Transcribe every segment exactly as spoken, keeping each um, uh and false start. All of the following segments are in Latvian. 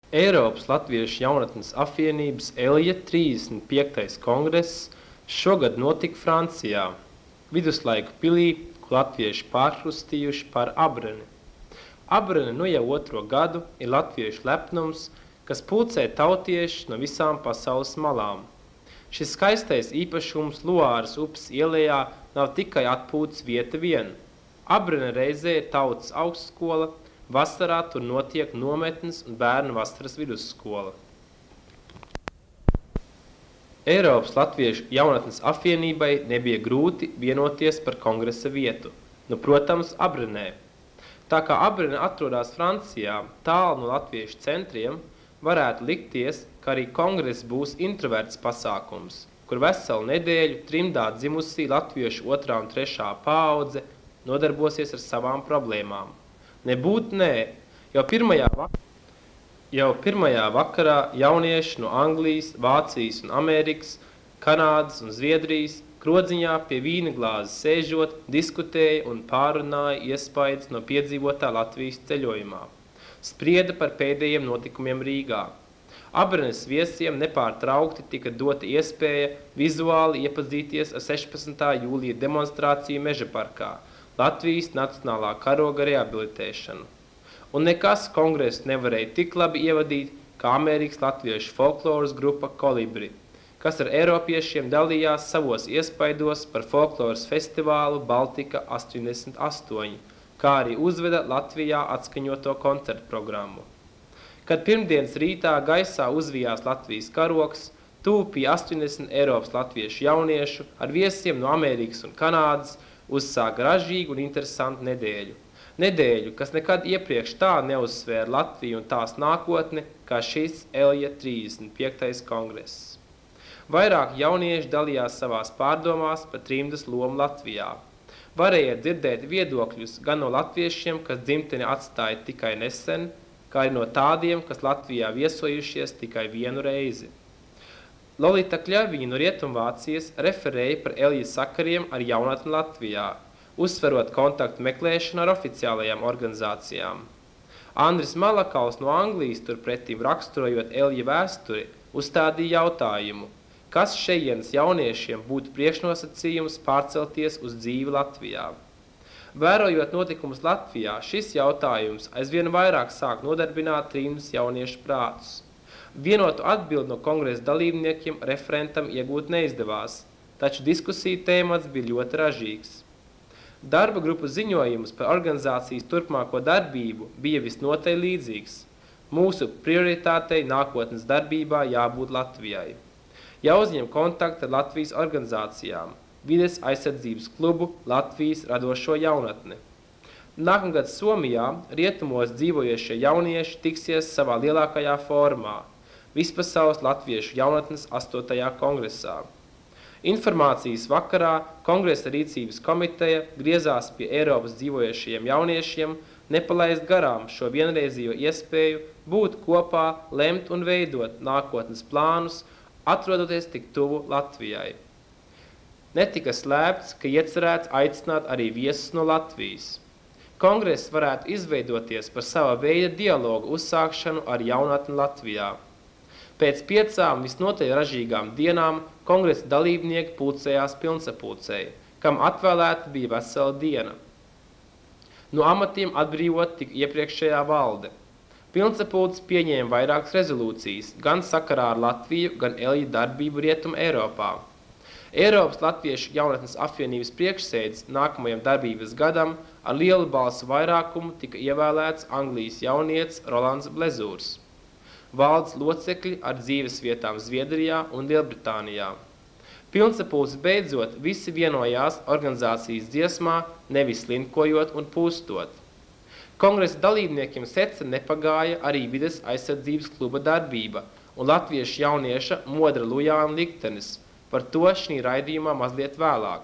Eiropas Latviešu jaunatnes apvienības Elja trīsdesmit piektais kongress šogad notika Francijā, viduslaiku pilī, ko latvieši pārkrustījuši par Abreni. Abrene nu jau otro gadu ir latviešu lepnums, kas pulcē tautiešus no visām pasaules malām. Šis skaistais īpašums Luāras upes ielējā nav tikai atpūtas vieta vien. Abrene reizē ir tautas augstskola, vasarā tur notiek nometnes un bērnu vasaras vidusskola. Eiropas Latviešu jaunatnes apvienībai nebija grūti vienoties par kongresa vietu, nu, protams, Abrenē. Tā kā Abrene atrodas Francijā, tālu no latviešu centriem, varētu likties, ka arī kongress būs introverts pasākums, kur veselu nedēļu trimdā dzimusī latviešu otrā un trešā paudze nodarbosies ar savām problēmām. Nebūt nē, jau pirmajā, vak jau pirmajā vakarā jaunieši no Anglijas, Vācijas un Amerikas, Kanādas un Zviedrijas krodziņā pie vīna glāzes sēžot, diskutēja un pārunāja iespaidas no piedzīvotā Latvijas ceļojumā. Sprieda par pēdējiem notikumiem Rīgā. Abrenes viesiem nepārtraukti tika dota iespēja vizuāli iepazīties ar sešpadsmitā jūlija demonstrāciju Meža parkā, Latvijas nacionālā karoga rehabilitēšanu. Un nekas kongresu nevarēja tik labi ievadīt, kā Amerikas latviešu folkloras grupa Kolibri, kas ar eiropiešiem dalījās savos iespaidos par folkloras festivālu Baltika astoņdesmit astoņi, kā arī uzveda Latvijā atskaņoto koncertu programmu. Kad pirmdienas rītā gaisā uzvijās Latvijas karogs, tuvu pie astoņdesmit Eiropas latviešu jauniešu ar viesiem no Amerikas un Kanādas uzsāka ražīgu un interesantu nedēļu. Nedēļu, kas nekad iepriekš tā neuzsvēra Latviju un tās nākotni, kā šis Elja trīsdesmit piektais kongress. Vairāk jaunieši dalījās savās pārdomās par trimdas lomu Latvijā. Varēja dzirdēt viedokļus gan no latviešiem, kas dzimteni atstāja tikai nesen, kā arī no tādiem, kas Latvijā viesojušies tikai vienu reizi. Lolita Kļaviņa no Rietumvācijas referēja par Elja sakariem ar jaunatni Latvijā, uzsverot kontaktu meklēšanu ar oficiālajām organizācijām. Andris Malakaus no Anglijas turpretim raksturojot Elja vēsturi, uzstādīja jautājumu, kas šejienes jauniešiem būtu priekšnosacījums pārcelties uz dzīvi Latvijā. Vērojot notikumus Latvijā, šis jautājums aizvien vairāk sāk nodarbināt trimdas jauniešu prātus. Vienotu atbildi no kongresa dalībniekiem referentam iegūt neizdevās, taču diskusiju tēmats bija ļoti ražīgs. Darba grupu ziņojums par organizācijas turpmāko darbību bija visnotaļ līdzīgs. Mūsu prioritātei nākotnes darbībā jābūt Latvijai. Jāuzņem kontakti ar Latvijas organizācijām, Vides aizsardzības klubu Latvijas radošo jaunatni. Nākamgad Somijā rietumos dzīvojošie jaunieši tiksies savā lielākajā formā – Vispasaules latviešu jaunatnes astotajā kongresā. Informācijas vakarā kongresa rīcības komiteja griezās pie Eiropas dzīvojošajiem jauniešiem nepalaist garām šo vienreizīgo iespēju būt kopā, lemt un veidot nākotnes plānus, atrodoties tik tuvu Latvijai. Netika slēpts, ka iecerēts aicināt arī viesus no Latvijas. Kongress varētu izveidoties par sava veida dialogu uzsākšanu ar jaunatni Latvijā. Pēc piecām visnotaļ ražīgām dienām kongresa dalībnieki pulcējās pilnsapulcei, kam atvēlēta bija vesela diena. No amatiem atbrīvot tika iepriekšējā valde. Pilnsapulce pieņēma vairākas rezolūcijas, gan sakarā ar Latviju, gan Elja darbību Rietumu Eiropā. Eiropas Latviešu jaunatnes apvienības priekšsēdis nākamajam darbības gadam ar lielu balsu vairākumu tika ievēlēts Anglijas jaunietis Rolands Blezūrs. Valdes locekļi ar dzīves vietām Zviedrijā un Lielbritānijā. Pilnsapulces beidzot visi vienojās organizācijas dziesmā, nevis slinkojot un pūstot. Kongresa dalībniekiem seca nepagāja arī Vides aizsardzības kluba darbība un latviešu jaunieša Modra Lujāna liktenis, par to šī raidījumā mazliet vēlāk.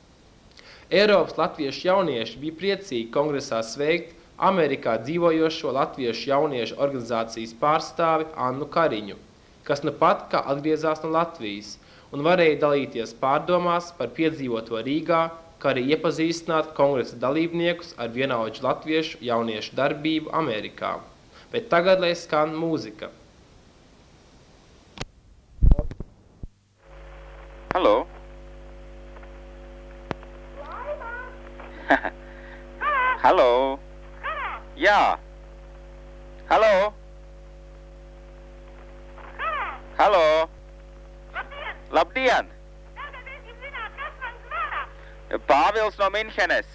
Eiropas latviešu jaunieši bija priecīgi kongresā sveikt Amerikā dzīvojošo latviešu jauniešu organizācijas pārstāvi Annu Kariņu, kas nu pat kā atgriezās no Latvijas un varēja dalīties pārdomās par piedzīvoto Rīgā, kā arī iepazīstināt kongresa dalībniekus ar vienaudžu latviešu jauniešu darbību Amerikā. Bet tagad, lai skan mūzika. Hallo? Hallo? Ja. Hallo? Hallo? Labdien! Pāvils no Minhenes.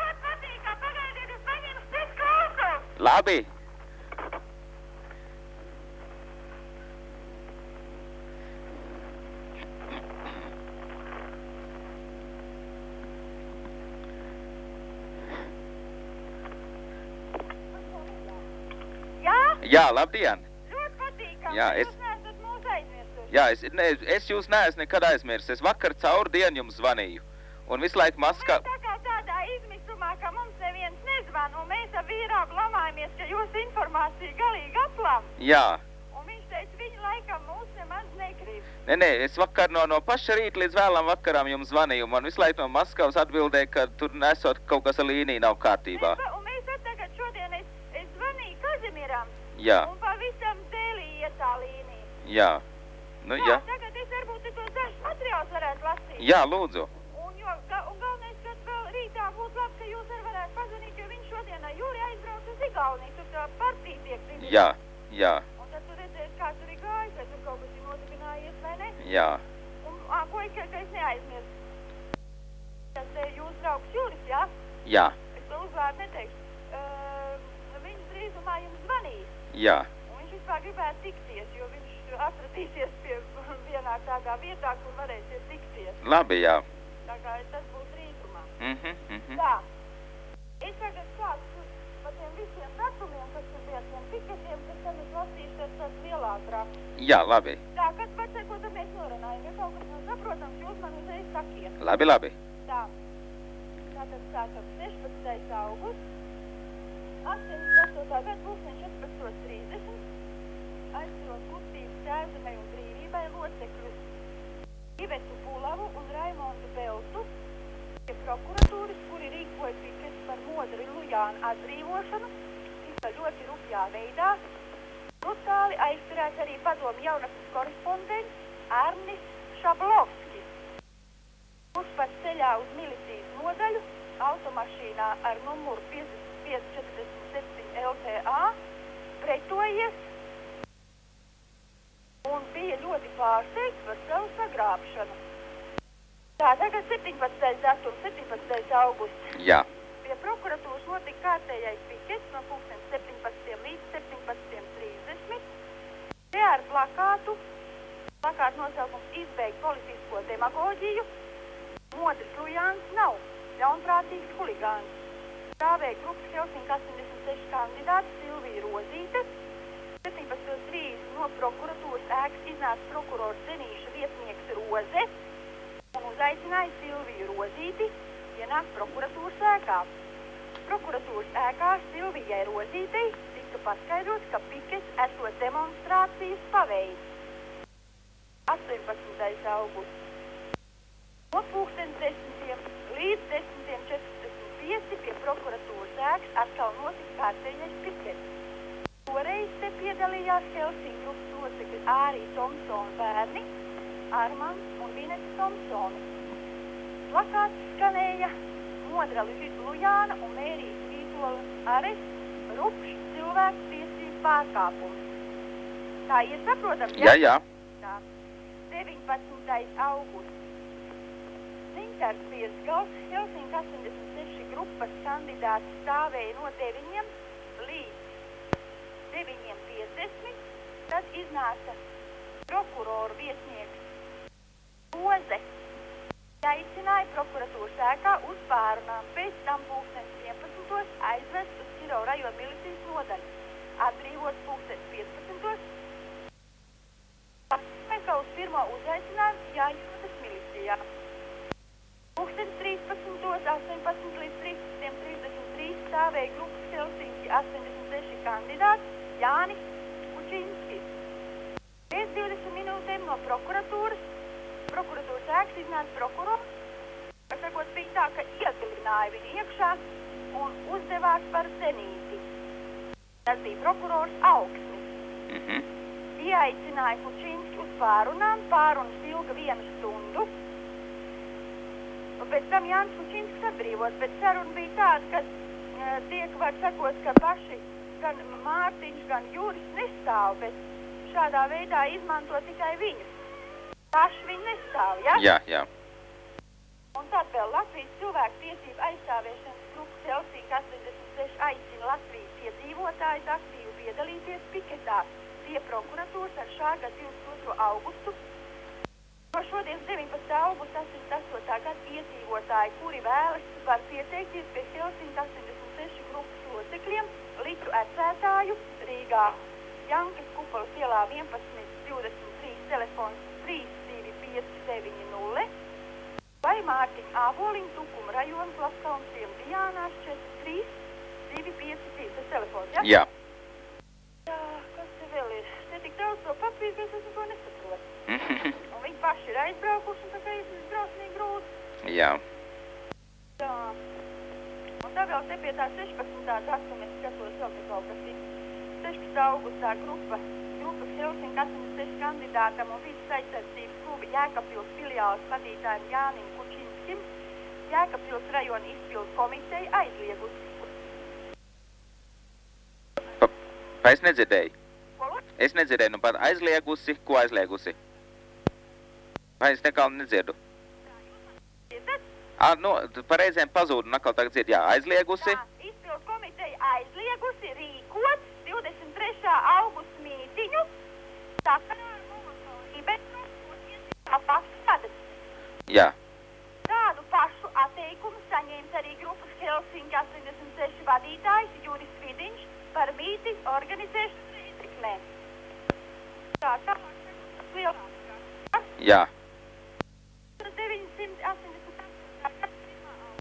Labi. Jā, labdien! Ļoti patīkam, Jā, ka es- jūs neesat mūs aizmirsuši. Jā, es, ne, es jūs neesmu nekad aizmirsis. Es vakar caur dienu jums zvanīju. Un visu laiku maskā... Mēs tā kā tādā izmisumā, ka mums neviens nezvan, un mēs ar vīrāgu lamājamies, ka jūsu informācija galīgi aplam. Jā. Un viņš teica, viņi laikam mūs nemaz negrib. Nē, nē, es vakar no, no paša rīta līdz vēlam vakaram jums zvanīju. Man visu laiku no Maskavas atbildēja, ka tur nesot kaut kas ar līniju nav kārtībā. Mēs, un mēs at tagad šodien, es, es zvanīju Kazimiram, Jā, un pavisam dēlī iet tā līnija. jā. Nu, jā. Tagad es varbūt tos dažus materiālus varētu lasīt. Jā, lūdzu. Un, jo, ga, un galvenais, ka vēl rītā būtu labi, ka jūs arī varētu pazvanīt, jo viņš šodien ar Jūri aizbrauc uz Igauniju, tur tā partija tiek dibināta. Jā, jā, Un tad tu redzēsi, kā tur ir gājis, vai tur kaut kas ir nodibinājies, vai ne? jā. Un, ā, ko es, ka es neaizmirstu? Tas te jūs draugs Jūris, jā? Jā, Es to uzvārdu neteikšu. Uh, viņš drīzumā jums zvanīs. jā. Un viņš vispār gribētu tikties, jo viņš atradīsies pie vienā tādā vietā, kur varēsiet tikties. Labi, jā. Tā kā tas būs drīzumā. Mhm, mhm. Tā. Es tagad sāku par tiem visiem datumiem, kas tur bija tiem piketiem, kas tagad lasīšu ar tāds lielāk raksts. Jā, labi. Tā, kas pats, ko tad mēs norunājam, ja kaut kas nav saprotams, jūs man uzreiz sakiet. Labi, labi. Tā. Tātad sākam sešpadsmitais augusts, astoņdesmit astotā gada pulkstenis četrpadsmit trīsdesmit, aizsarot kustības Tēvzemei un brīvībai locekļus Ivetu Pulavu un Raimondu Beltu pie prokuratūras, kuri rīkoja pikets par Modri Lujānu atbrīvošanu, tika ļoti rupjā veidā. Brutāli aizturēts arī padomu jaunatnes korespondents Arnis Šablovskis, kurš pat ceļā uz milicijas nodaļu automašīnā ar numuru piecdesmit pieci četrdesmit septiņi L T A pretojies un bija ļoti pārsteigts par savu sagrābšanu. Tā, tagad septiņpadsmitais datums, septiņpadsmitais augusts. Jā, Pie prokuratūras notika kārtējais pikets no pulkstens septiņpadsmit līdz septiņpadsmit trīsdesmit. Te ar plakātu, plakātu nosaukums izbeigt politisko demagoģiju. Modris Lujāns nav ļaunprātīgs huligāns. Stāvēja grupas Helsinki astoņdesmit seši kandidāti Silvija Rozīte. septiņpadsmit trīsdesmit no prokuratūras ēkas iznāca prokurors Zenīša vietnieks Roze un uzaicināja Silviju Rozīti ienākt prokuratūras ēkā. Prokuratūras ēkā Silvijai Rozītei tika paskaidrots, ka pikets esot demonstrācijas paveids. astoņpadsmitais augusts. No pulkstens desmitiem līdz desmitiem četrdesmit pieci pie prokuratūras ēkas atkal notika kārtējais pikets. Toreiz te piedalījās Helsinki grupas locekļi Ārī Tomsona bērni, Armands un Vineta Tomsoni. Plakāts skanēja Modra Lujāna un Mērijas Vītola arests, rupšs cilvēku tiesību pārkāpums. Tā ir saprotams, jā, jā. Tā. deviņpadsmitais augusts. Zintars Piesgals, Helsinki astoņdesmit seši grupas kandidāts stāvēja no deviņiem līdz deviņiem piecdesmit, tad iznāca prokuroru vietnieks Roze. Aicināja prokuratūras ēkā uz pārunām, pēc tam pulkstens vienpadsmitos aizvest uz Ķiro rajona milicijas nodaļu, atbrīvots pulkstens piecpadsmitos, ka uz pirmo uzaicinājumu jāizrodas milicijā. Pulkstens trīspadsmitos astoņpadsmit līdz trīspadsmit trīsdesmit trīs stāvēja grupas Helsinki astoņdesmit seši kandidāts Jānis Kučinskis. Pēc divdesmit minūtēm no prokuratūras, prokuratūras ēkas iznāca prokurors, kas sakot bija tā, ka iegalināja viņu iekšā un uzdevās par zenīti. Tas bija prokurors Augsnis. Mhm. Ieaicināja Kučinski uz pārunām, pārunas ilga vienu stundu. Un pēc tam Jānis Kučinskis atbrīvot, bet saruna bija tāda, ka uh, tiek var sakot, ka paši gan Mārtiņš, gan Juris nestāv, bet šādā veidā izmanto tikai viņus. Paši viņi nestāv, ja? Jā, jā. Un tad vēl Latvijas cilvēku tiesību aizstāvēšanas grupas Helsinki astoņdesmit seši aicina Latvijas iedzīvotājus aktīvi piedalīties piketā pie prokuratūras ar šā gada divdesmit otro augustu. No šodienas deviņpadsmitā augusta astoņdesmit astotā gada iedzīvotāji, kuri vēlas, var pieteikties pie Helsinki astoņdesmit seši grupas locekļiem, Litru ecētāju, Rīgā, Jankas Kupalas ielā vienpadsmit divdesmit trīs, telefons trīs divi pieci deviņi nulle, vai Mārtiņa Āboliņa, Tukuma rajona, Plaskalns, Diemdijānās, četri trīs divi pieci trīs, tas telefons, ja? Jā. Jā, kas te vēl ir? Te tik daudz to papīru, ka es to nesaprotu. Un viņi paši ir aizbraukuši, un tā kā ir drausmīgi grūti. Jā. Jā. Un tā vēl te pie tā sešpadsmitā datuma es skatos vēl te kaut kas ir. sešpadsmitā augustā grupa, grupas Helsinki astoņdesmit seši kandidātam un vidas aizsardzības kluba Jēkabpils filiāles vadītājiem Jānim Kučinskim, Jēkabpils rajona izpildu komiteja aizliegusi. Vai es nedzirdēju? Ko? Es nedzirdēju, nu pat aizliegusi, ko aizliegusi? Vai es nekā nedzirdu? Dzirdat? Ā, nu, pareizēm pazūdu, un atkal tagad dzird, jā, aizliegusi. Jā, izpildu komiteja aizliegusi rīkot divdesmit trešā augusta mītiņu sakarā ar Molotovu Ribbentropu apakšsadas. Jā. Tādu pašu atteikumu saņēmis arī grupas Helsinki astoņdesmit seši vadītājs Juris Vidiņš par mītiņu organizēšanu Rītriknē. Tā, tā, tas lielākā. Jā. deviņsimt astoņdesmit astoņā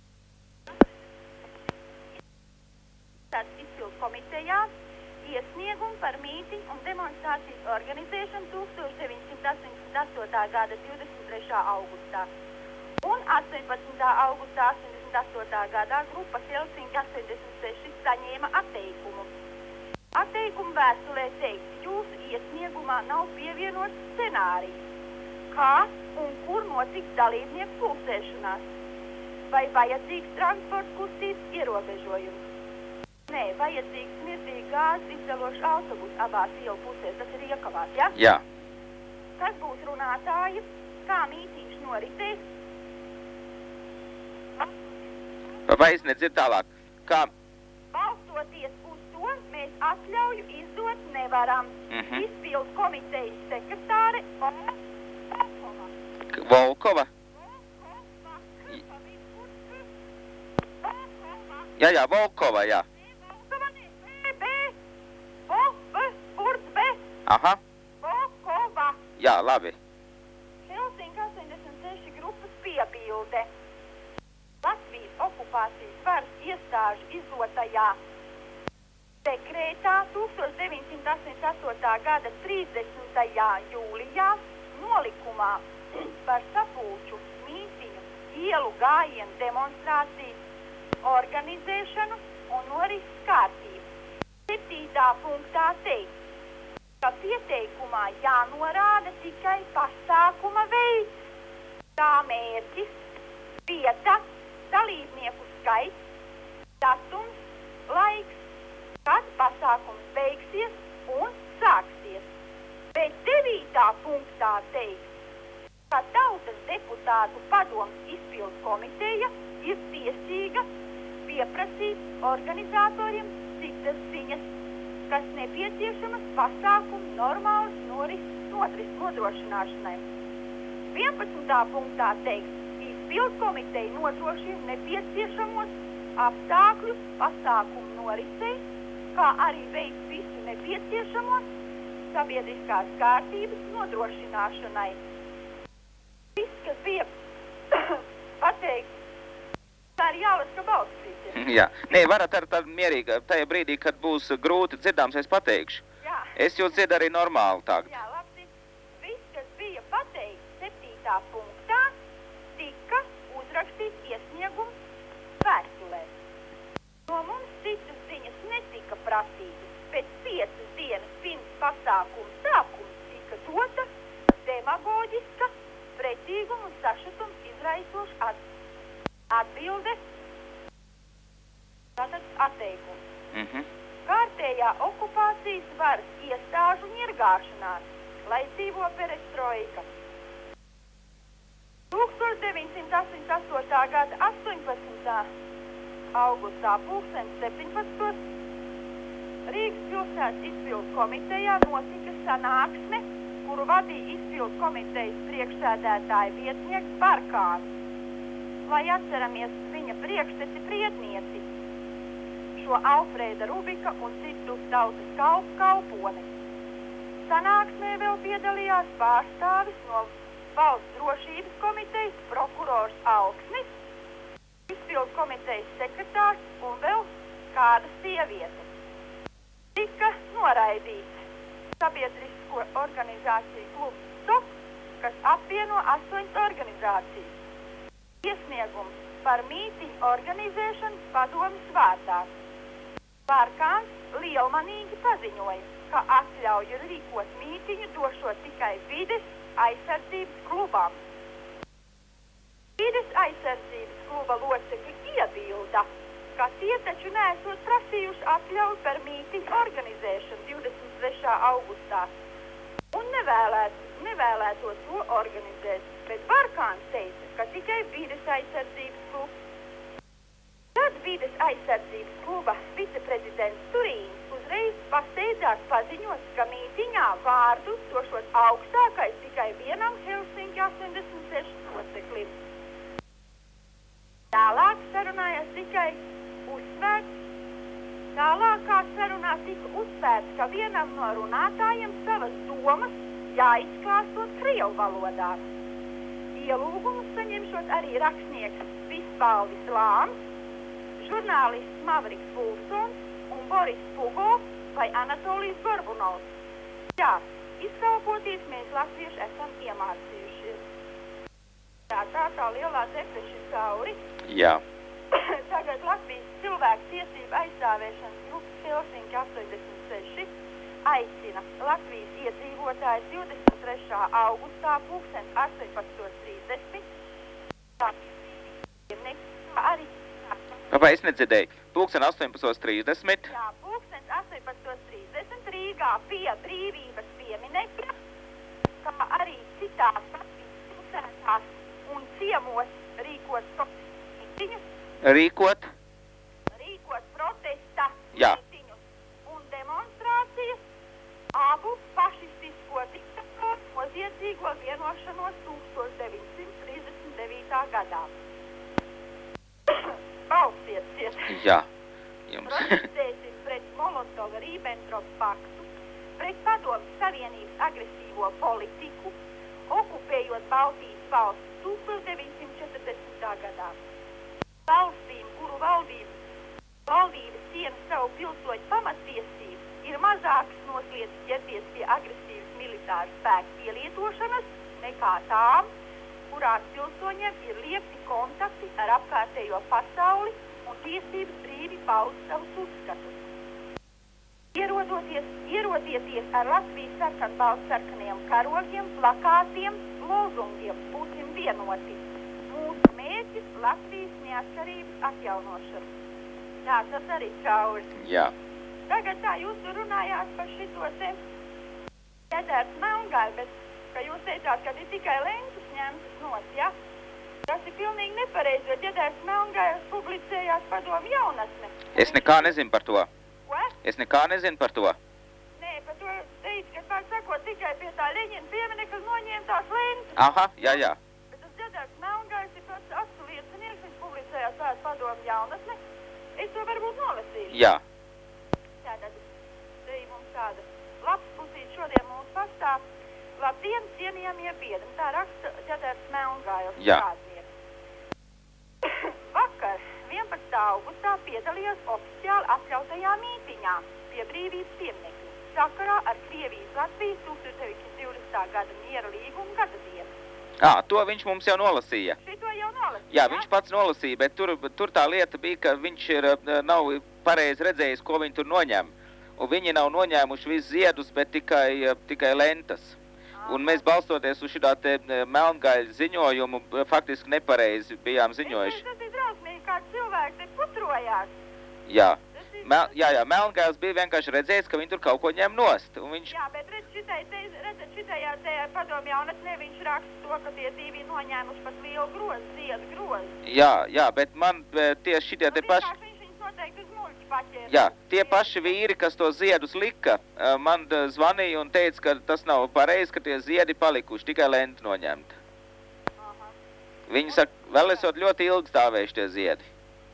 Tāds izpildu komitejā iesniegumu par mītiņu un demonstrācijas organizēšanu tūkstoš deviņsimt astoņdesmit astotā gada divdesmit trešā augustā. Un astoņpadsmitā augustā astoņdesmit astotā gadā grupa Helsinki astoņdesmit seši saņēma atteikumu. Atteikumu vēstulē teikts, jūsu iesniegumā nav pievienots scenārijs, kā un kur notiks dalībnieku pulcēšanās, vai vajadzīgs transporta kustības ierobežojums. Nē, vajadzīgs mirdīgi gāzes izdelošs autobus abās ielu pusēs, tas ir Iekavās, ja? Jā. Kas būs runātāji, kā mītīši noritēs? Vai es nedzirdu tālāk? Kā? Balstoties uz to, mēs atļauju izdot nevaram. Mhm. Izpildu komitejas sekretāre Volkova. K- Volkova? Jā, jā, Volkova, jā. Volkova, ne, B, B, O, B, burts B, Aha. Volkova. Jā, labi. Helsinki astoņdesmit seši grupas piebilde. Latvijas okupācijas varas iestāžu izdotajā dekrētā tūkstoš deviņsimt astoņdesmit astotā gada trīsdesmitajā jūlijā nolikumā par sapulču, mītiņu, ielu gājienu demonstrāciju, organizēšanu un norises kārtību. Septītā punktā teikt, ka pieteikumā jānorāda tikai pasākuma veids, tā mērķis, vieta, dalībnieku skaits, datums, laiks, kad pasākums beigsies un sāksies. Bet devītā punktā teiks, ka Tautas deputātu padomes izpildu komiteja ir tiesīga pieprasīt organizatoriem citas ziņas, kas nepieciešamas pasākumu normālas norises nodris nodrošināšanai. vienpadsmitā punktā teiks, izpildu komiteja nodrošina nepieciešamos apstākļus pasākumu norisei, kā arī veids visu nepieciešamo sabiedriskās kārtības nodrošināšanai. Viss, kas bija pateikt, tā ir jālaska balstīties. Jā. Nē, varat ar tādu mierīgi, tajā brīdī, kad būs grūti dzirdāms, es pateikšu. Jā. Es jūs dzirdu arī normāli tagad. Jā, labi. Viss, kas bija pateikts septītā punktā, tika uzrakstīts iesniegums vēstulē. No mums citas ziņas netika prasību. Pēc piecas dienas pirms pasākuma sākums tika dota demagoģiska, pretīguma un sašutums izraisoša atbilde, tātad atteikums. Mhm. Kārtējā okupācijas varas iestāžu ņirgāšanās, lai dzīvo perestroika. tūkstoš deviņsimt astoņdesmit astošā gada astoņpadsmitā augustā pulkstens septiņpadsmitos Rīgas pilsētas izpildu komitejā notika sanāksme, kuru vadīja izpildu komitejas priekšsēdētāja vietnieks Barkāns, lai atceramies viņa priekšteci priednieci, šo Alfrēda Rubika un citu tautas kalpu kalponi. Sanāksmē vēl piedalījās pārstāvis no Valsts drošības komitejas prokurors Alksnis, izpildu komitejas sekretārs un vēl kāda sieviete. Tika noraidīts sabiedrisko organizāciju klubs STOP, kas apvieno astoņas organizācijas. Iesniegums par mītiņu organizēšanas padomes vārdā. Barkāns lielmanīgi paziņoja, ka atļauju rīkot mītiņu došot tikai vides aizsardzības klubām. Vides aizsardzības kluba locekļi iebilda, ka tie taču neesot prasījuši atļauju par mītiņu organizēšanu divdesmit trešā augustā un nevēlēt, nevēlētos to organizēt, bet Barkāns teica, ka tikai vides aizsardzības klubs. Tad vides aizsardzības kluba viceprezidents Turīns uzreiz pasteidzās paziņot, ka mītiņā vārdu došot augstākais tikai vienam Helsinki astoņdesmit seši loceklim. Tālāk sarunājās tikai uzsvērts, tālākā sarunā tika uzsvērts, ka vienam no runātājiem savas domas jāizklāstot krievu valodā. Ielūgumus saņemšot arī rakstnieks Visvaldis Lāms, žurnālists Mavriks Vulsons un Boris Pugo vai Anatolijs Gorbunovs. Jā, izkalpoties mēs latvieši esam iemācījušies. Jā, tā tā lielā depeša cauri. Jā. Tagad Latvijas cilvēku tiesību aizstāvēšanas grupas Helsinki astoņdesmit seši aicina Latvijas iedzīvotājus divdesmit trešā augustā pulksten astoņpadsmit trīsdesmit. Arī Vai es nedzirdēju? Pulksten astoņpadsmit trīsdesmit. Jā, pulkstens astoņpadsmit trīsdesmit Rīgā pie brīvības pieminekļa, kā arī citās Latvijas pilsētās un ciemos rīkot mītiņus, Rīkot? rīkot protesta Jā. mītiņus un demonstrācijas abu fašistisko diktatoru noziedzīgo vienošanos tūkstoš deviņsimt trīsdesmit devītā gadā. Balstiesiet! Jā. Jums. Protestēsim pret Molotova-Ribbentropa paktu, pret Padomju Savienības agresīvo politiku, okupējot Baltijas valsts tūkstoš deviņsimt četrdesmitā gadā. Valstīm, kuru valdības, valdības ciena savu pilsoņu pamattiesības, ir mazāks noslēdzis ķerties pie agresīvas militāras spēku pielietošanas nekā tām, kurās pilsoņiem ir liekti kontakti ar apkārtējo pasauli un tiesības brīvi paust savus uzskatus. Ierodoties, ierodieties ar Latvijas sarkanbaltsarkaniem karogiem, plakātiem, lozungiem, būsim vienoti. Mūsu mērķis Latvijas neatkarības atjaunošana. Tā tas arī cauri. Jā. Tagad tā jūs tur runājāt par šito te ķedērs Melngai, bet, ka jūs teicāt, ka ir tikai lentas ņemtas nos, ja? Tas ir pilnīgi nepareizi, jo ķedērs Melngai publicējās Padomju jaunatne. Es nekā nezinu par to. Ko? Es nekā nezinu par to. Nē, par to teicu, ka pār sakot tikai pie tā Ļeņina pieminekļa noņēma tās lentas. Aha, jā, jā. Bet tas ķedērs Melngais ir pats aktu liecinieks, viņš publicējās tādu Padomju jaunatne. Es to varbūt nolasīšu. Jā. Tātad, te ir mums tāda labs pusīt šodien mūsu pastāv. Labdien, cienījamie biedri. Tā raksta ķedērs Melngājos. Jā. Vakar, vienpadsmitā augustā, piedalījos oficiāli atļautajā mītiņā pie brīvības pieminekļa sakarā ar Krievijas Latvijas tūkstoš deviņsimt divdesmitā gada miera līguma gada dienu. Ā, to viņš mums jau nolasīja. Šito jau nolasīja? Jā, viņš pats nolasīja, bet tur, tur tā lieta bija, ka viņš ir, nav pareizi redzējis, ko viņi tur noņem. un viņi nav noņēmuši visus ziedus, bet tikai, uh, tikai lentas. Un mēs balstoties uz šitā te uh, melngaļu ziņojumu, uh, faktiski nepareizi bijām ziņojuši. Tas ir drausmīgi, kā cilvēki te putrojās. Jā. Mel, jā, jā, melngailis bija vienkārši redzējis, ka viņi tur kaut ko ņem nost. Un viņš... Jā, bet redz, šitai, te, redzat, šitajā te padomu jaunatnē viņš raksta to, ka tie divi noņēmuši pat lielu grozu, ziedu grozu. Jā, jā, bet man tieši šitie te paši... Viņš viņus noteikti uz muļķi paķēra. Jā, tie paši vīri, kas to ziedus lika, man zvanīja un teica, ka tas nav pareizi, ka tie ziedi palikuši, tikai lenti noņemta. Aha. Viņi saka, vēl esot ļoti ilgi stāvējuši tie ziedi.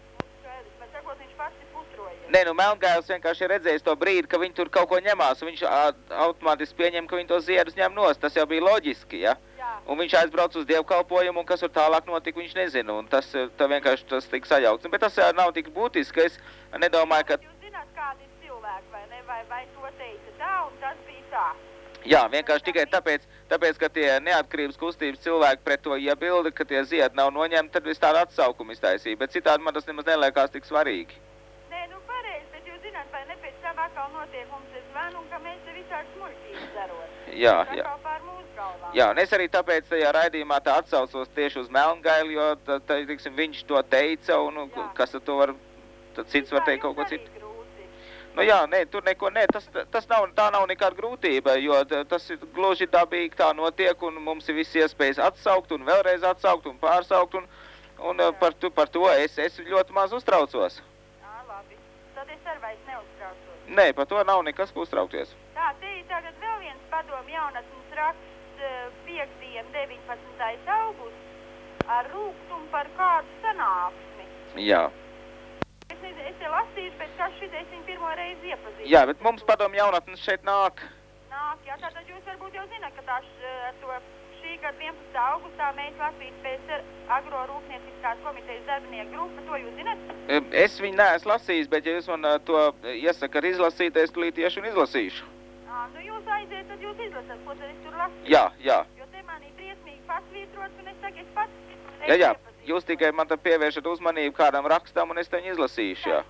Bet sakot, viņš pats ir putrojies. Nē, nu melngailis vienkārši ir redzējis to brīdi, ka viņi tur kaut ko ņemās, un viņš automātiski pieņem, ka viņi to ziedus ņem nost. Tas jau bija loģiski, ja? Jā. Un viņš aizbrauc uz dievkalpojumu, un kas tur tālāk notika, viņš nezina, un tas tā vienkārši tas tika sajaukts. Bet tas nav tik būtiski, es nedomāju, ka... Jūs zināt, kādi ir cilvēki, vai ne? Vai, vai to teica tā, un tas bija tā. Jā, vienkārši tikai tāpēc, tāpēc, ka tie neatkarības kustības cilvēki pret to iebilda, ka tie ziedi nav noņemti, tad viss tādu atsaukumu iztaisīja. Bet citādi man tas nemaz neliekās tik svarīgi. Nē, nu pareizi, bet jūs zināt, vai ne pēc tam atkal notiek mums ir zvanu, un ka mēs te visādi smuļķības darot. Jā, tā jā. kā pār mūsu galvām. Jā, un es arī tāpēc tajā raidījumā tā atsaucos tieši uz Melngaili, jo tā, tā, tiksim, viņš to teica, un jā. Kas tad to var, tad cits var teikt kaut ko citu. Nu jā, nē, tur neko, nē, tas, tas nav, tā nav nekāda grūtība, jo tas ir gluži dabīgi tā notiek, un mums ir viss iespējas atsaukt, un vēlreiz atsaukt, un pārsaukt, un, un par, tu, par to es, es ļoti maz uztraucos. Jā, labi. Tad es ar vairs neuztraucos. Nē, par to nav nekas, ko uztraukties. Tā, te ir tagad vēl viens padomu jaunatnes raksts piekdien, deviņpadsmitais augusts ar rūgtumu par kādu sanāksmi. Jā. Es nezinu, es te lasīšu, bet kas šitais viņu pirmo reizi iepazīst. Jā, bet mums padomu jaunatnes šeit nāk. Nāk, jā, tātad jūs varbūt jau zināt, ka tā š, to šī gada vienpadsmitā augustā mēs Latvijas P S R agrorūpnieciskās komitejas darbinieku grupa, to jūs zināt? Es viņu neesmu lasījis, bet ja jūs man to iesaka ar izlasīt, es tulīt tieši un izlasīšu. Ā, nu jūs aiziet, tad jūs izlasat, ko tad es tur lasīju. Jā, jā. Jo te manī briesmīgi pasvītrots, un es saku, es pats... Jā, jā, jūs tikai man tad pievēršat uzmanību kādam rakstam, un es teņu izlasīšu, jā.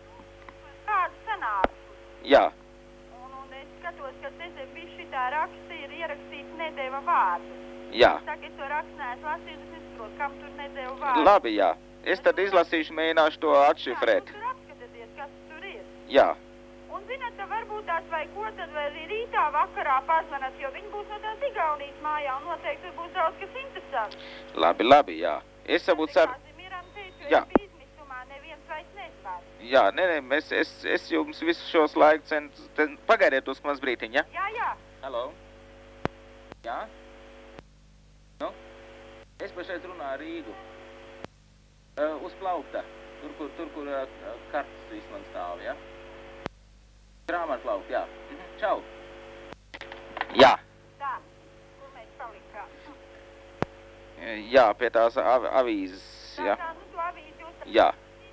Kādu sanāksmi? Jā. Un, un es skatos, ka te zem viss šitā raksta ir ierakstīts nedēva vārdu. Jā. Es saku, es to rakstu neesmu lasījis, es nesaprotu, kam tur nedēva vārdu. Labi, jā. Es tad izlasīšu, mēģināšu to atšifrēt. Jā, tur apskatāties, kas tur ir. Jā. Un zināt, ka varbūt tās vai ko tad vai arī rītā vakarā pazvanat, jo viņi būs no tās Igaunijas mājā un noteikti tur būs daudz kas interesants. Labi, labi, jā. Es sabūt sar... Kazimiram teicu, jā. es biju izmisumā, neviens vairs nezvan. Jā, nē, nē, es, es, es jums visu šos laiku centu... Pagaidiet uz maz brītiņ, ja? Jā, jā. Halo? Jā? Nu? Es pašais runāju Rīgu. Uh, uz plaukta. Tur, kur, tur, kur uh, kartas viss man stāv, ja? Grāmatplaukt, jā. Mhm. Čau. Jā. Tā, kur mēs palikām? Jā, pie tās av avīzes, jā. Tā, tā, nu to avīzi jūs... Jā.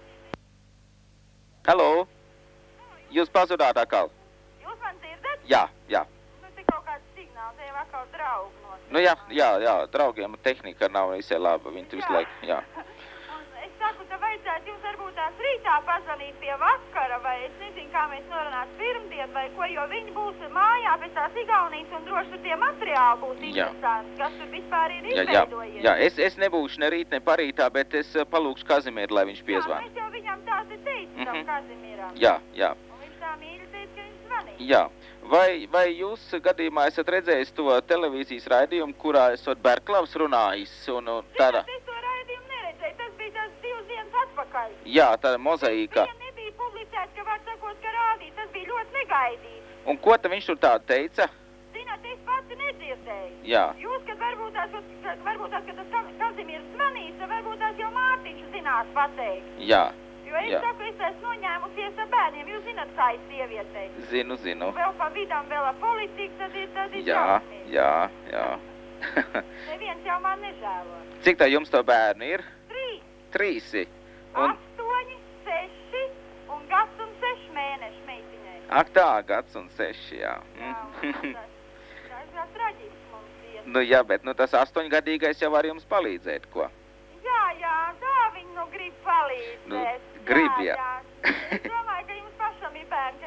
Halo? Jūs pazudāt atkal? Jūs man dzirdat? Jā, jā. Nu, te kaut kāds signāls, te jau atkal draugi nosaka. Nu jā, jā, jā, draugiem tehnika nav visai laba, viņi tu visu laiku, jā. Un es saku, ka vajadzētu jums varbūt tās rītā pazvanīt pie vakara, vai es nezinu, kā mēs norunāt pirmdien, vai ko, jo viņi būs mājā pēc tās Igaunijas un droši tur tie materiāli būs interesanti, kas tur vispār ir jā, izveidojies. Jā, jā, es, es nebūšu ne rīt, ne parītā, bet es palūkšu Kazimieru, lai viņš piezvana. Jā, mēs jau viņam tā te teicu, mm -hmm. Kazimieram. Jā, jā. Un viņš tā mīļi teica, ka viņš zvanīja. Jā. Vai, vai jūs gadījumā esat redzējis to televīzijas raidījumu, kurā esot Berklavs runājis un, un tāda... Zināt, es to raidījumu neredzēju, tas bija tās divas dienas atpakaļ. Jā, tāda mozaīka. Viņa nebija publicēts, ka var sakot, ka rādīt, tas bija ļoti negaidīts. Un ko tad viņš tur tādu teica? Zināt, es pati nedzirdēju. Jā. Jūs, kad varbūt tās, kad varbūt tās, kad tas Kazimirs zvanīs, tad varbūt tās jau Mārtiņš zinās pateikt. Jā. Jo es jā. saku, es esmu noņēmusies ar bērniem, jūs zināt, kā es sievietei. Zinu, zinu. Vēl pa vidam vēl ar politiku, tad ir, tad ir jā, jausmīgi. jā, jā. Neviens jau man nežēlo. Cik tā jums to bērnu ir? Trīs. Trīsi. Un... Astoņi, seši un gads un seši mēneši meitiņai. Ak tā, gads un seši, jā. Jā, un tas, tas ir traģiski mums iet. Nu jā, bet nu tas astoņgadīgais jau var jums palīdzēt, ko? Jā, jā, tā viņi nu grib palīdzēt. Nu, grib, jā. jā. Es domāju, ka jums pašam ir bērni, ka jūs zināt.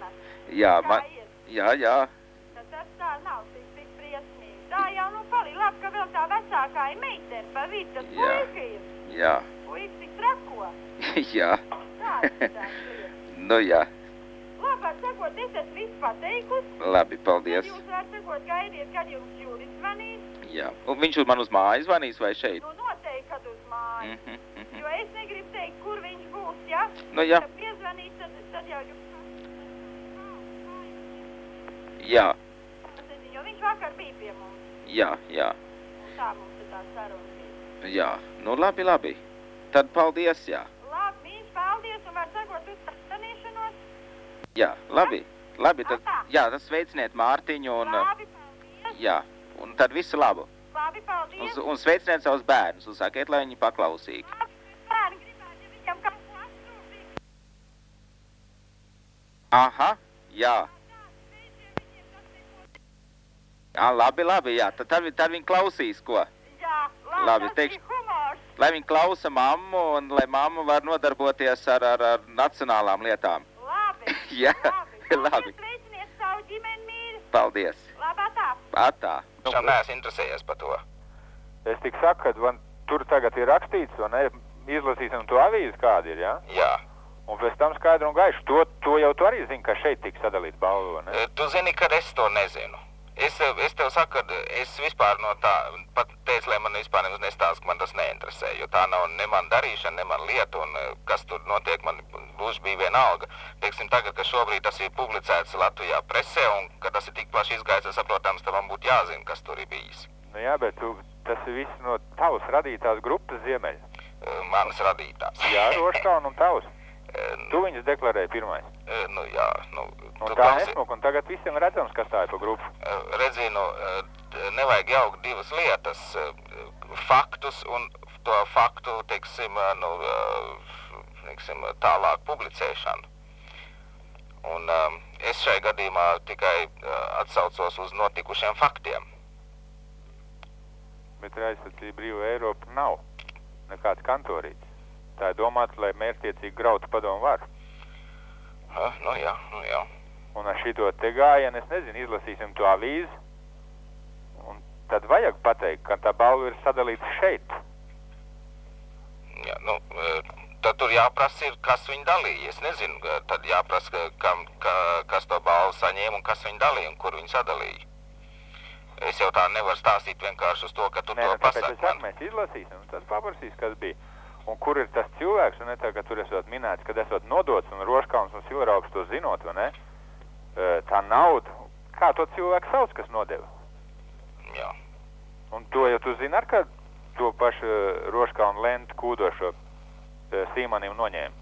bērna. Jā, Tā man, ir. jā, jā. Tad tas tā nav tik, tik briesmīgi. Tā jau nu palī, labi, ka vēl tā vecākā ir meitene, pa vidu, tas Jā. puika ir. Jā, Puika tik trako. jā. Tā ir tā lietas. Nu jā, Labāk sakot, es esmu visu pateikusi. labi, paldies. Jūs varat sakot, gaidiet, kad jums Juris zvanīs. Jā, un viņš man uz māju zvanīs vai šeit? Nu, noteikti, kad uz māju. Mhm, mhm. Jo es negribu teikt, kur viņš būs, ja? Nu jā, Kad piezvanīs, tad, tad jau jūs... jā, Jo viņš vakar bija pie mums. jā, jā, Un tā mums ir tā saruna bija. jā. Nu labi, labi. Tad paldies, jā. Labi, viņš paldies un var sakot uz tastanīšanos. Jā, labi, labi, tad, Atā. jā, tad sveiciniet Mārtiņu un, Labi, paldies. jā, un tad visu labu. Labi, Un, paldies. un sveiciniet savus bērnus un sakiet, lai viņi paklausīgi. Bērni gribētu, ja viņam kaut ko atsūtīt. Aha, jā. Jā, labi, labi, jā, tad, tad, vi- tad viņi klausīs, ko? Jā, labi, Labi, tas teikšu- bija humors. Lai viņi klausa mammu un lai mamma var nodarboties ar, ar, ar nacionālām lietām. Labi, Jā, labi. labi. Sveiciniet savu ģimeni mīļu. Paldies. Labi, tā. Atā. Šam neesmu interesējies par to. Es tik saku, ka man tur tagad ir rakstīts, un ne, izlasīsim to avīzi, kāda ir, jā? Jā. Un pēc tam skaidru un gaišu. To, to jau tu arī zini, ka šeit tiks sadalīt balvu, ne? E, Tu zini, ka es to nezinu. Es, es tev saku, ka es vispār no tā, pat teicu, lai man vispār nemaz nestāst, ka man tas neinteresē, jo tā nav ne man darīšana, ne man lieta, un e, kas tur notiek, man gluži bija vienalga. Teiksim, tagad, ka šobrīd tas ir publicēts Latvijā presē, un ka tas ir tik plaši izgājis, saprotams, tad man būtu jāzina, kas tur ir bijis. Nu jā, bet tu, tas ir viss no tavas radītās grupas ziemeļa. E, Manas radītās. Jā, Roškalna un tavs. E, Tu viņas deklarēji pirmais. e, Nu jā, nu... Un tu tā klausi- nesmuk, un tagad visiem redzams, kas tā ir pa grupu. Eh, Redzi, nu, eh, nevajag jaukt divas lietas, eh, faktus un to faktu, teiksim, eh, nu, eh, teiksim, tālāk publicēšanu. Un eh, es šai gadījumā tikai eh, atsaucos uz notikušiem faktiem. Bet aizsardzība brīva Eiropa nav nekāds kantorīts. Tā ir domāta, lai mērķtiecīgi grautu padomu varu. Eh, Nu jā, nu jā. Un ar šito te gājienu, es nezinu, izlasīsim to avīzi. Un tad vajag pateikt, ka tā balva ir sadalīta šeit. Jā, nu, eh, tad tur jāprasa ir, kas viņu dalīja. Es nezinu, eh, tad jāprasa, ka- kam, ka, kas to balvu saņēma un kas viņu dalīja un kur viņu sadalīja. Es jau tā nevaru stāstīt vienkārši uz to, ka tu Nē, to nu, tāpēc pasaki es saku, man. mēs izlasīsim, un tad paprasīs, kas bija. Un kur ir tas cilvēks, un ne tā, ka tur esot minēts, kad esot nodots, un Roškalns un Silveraugs to zinot, vai ne? E, Tā nauda, kā to cilvēku sauc, kas nodeva? Jā. Un to jau tu zini ar, ka to pašu e, Roškalnu lentu kūdošo e, Sīmanim noņēma.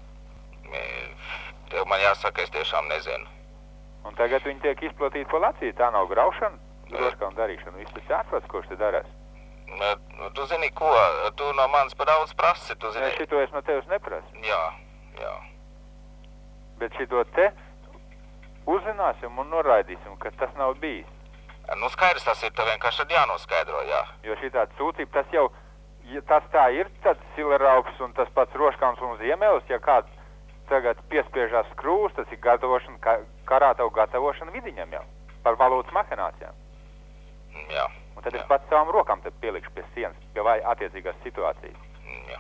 E, Tev man jāsaka, es tiešām nezinu. Un tagad viņi tiek izplatīti pa Latviju, tā nav graušana, Roškalnu darīšana, viss tas ārprāts, ko šis darās. E, Tu zini ko, tu no manis par daudz prasi, tu Nē, zini. šito es no tevis neprasu, Jā, jā. bet šito te uzzināsim un noraidīsim, ka tas nav bijis. Nu skaidrs, tas ir tev vienkārši tad jānoskaidro, jā. Jo šī tāda sūtība, tas jau, ja tas tā ir, tad Silveraugs un tas pats Roškalns un Ziemelis, ja kāds tagad piespiežās skrūs, tas ir gatavošana, ka, karātavu gatavošana vidiņam jau, par valūtas mahinācijām. Jā. Un tad Jā. es pats savām rokām te pielikšu pie sienas, pie vai attiecīgās situācijas. Jā.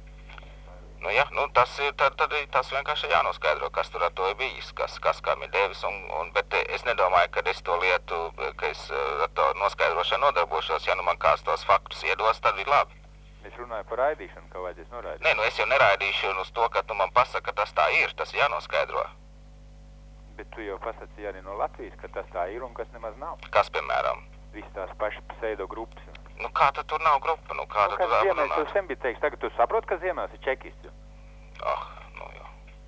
Nu jā, nu tas ir, tad, tad ir tas vienkārši jānoskaidro, kas tur ar to ir bijis, kas, kas kam ir devis, un, un, bet es nedomāju, ka es to lietu, ka es eh, ar to noskaidrošanu nodarbošos, ja nu man kāds tos faktus iedos, tad ir labi. Es runāju par raidīšanu, ka vajadzēs noraidīt. Nē, nu es jau neraidīšu uz to, ka tu man pasaka, ka tas tā ir, tas ir jānoskaidro. Bet tu jau pasacīji arī no Latvijas, ka tas tā ir un kas nemaz nav. Kas, piemēram? Viss tās pašas pseido grupas. Nu kā tad tur nav grupa, nu kā Nu, tad kas tur vēl Ziemeļs, tu runāt? sen biji teiks, tagad tu saproti, ka Ziemeļs ir čekists. Ah, nu jā.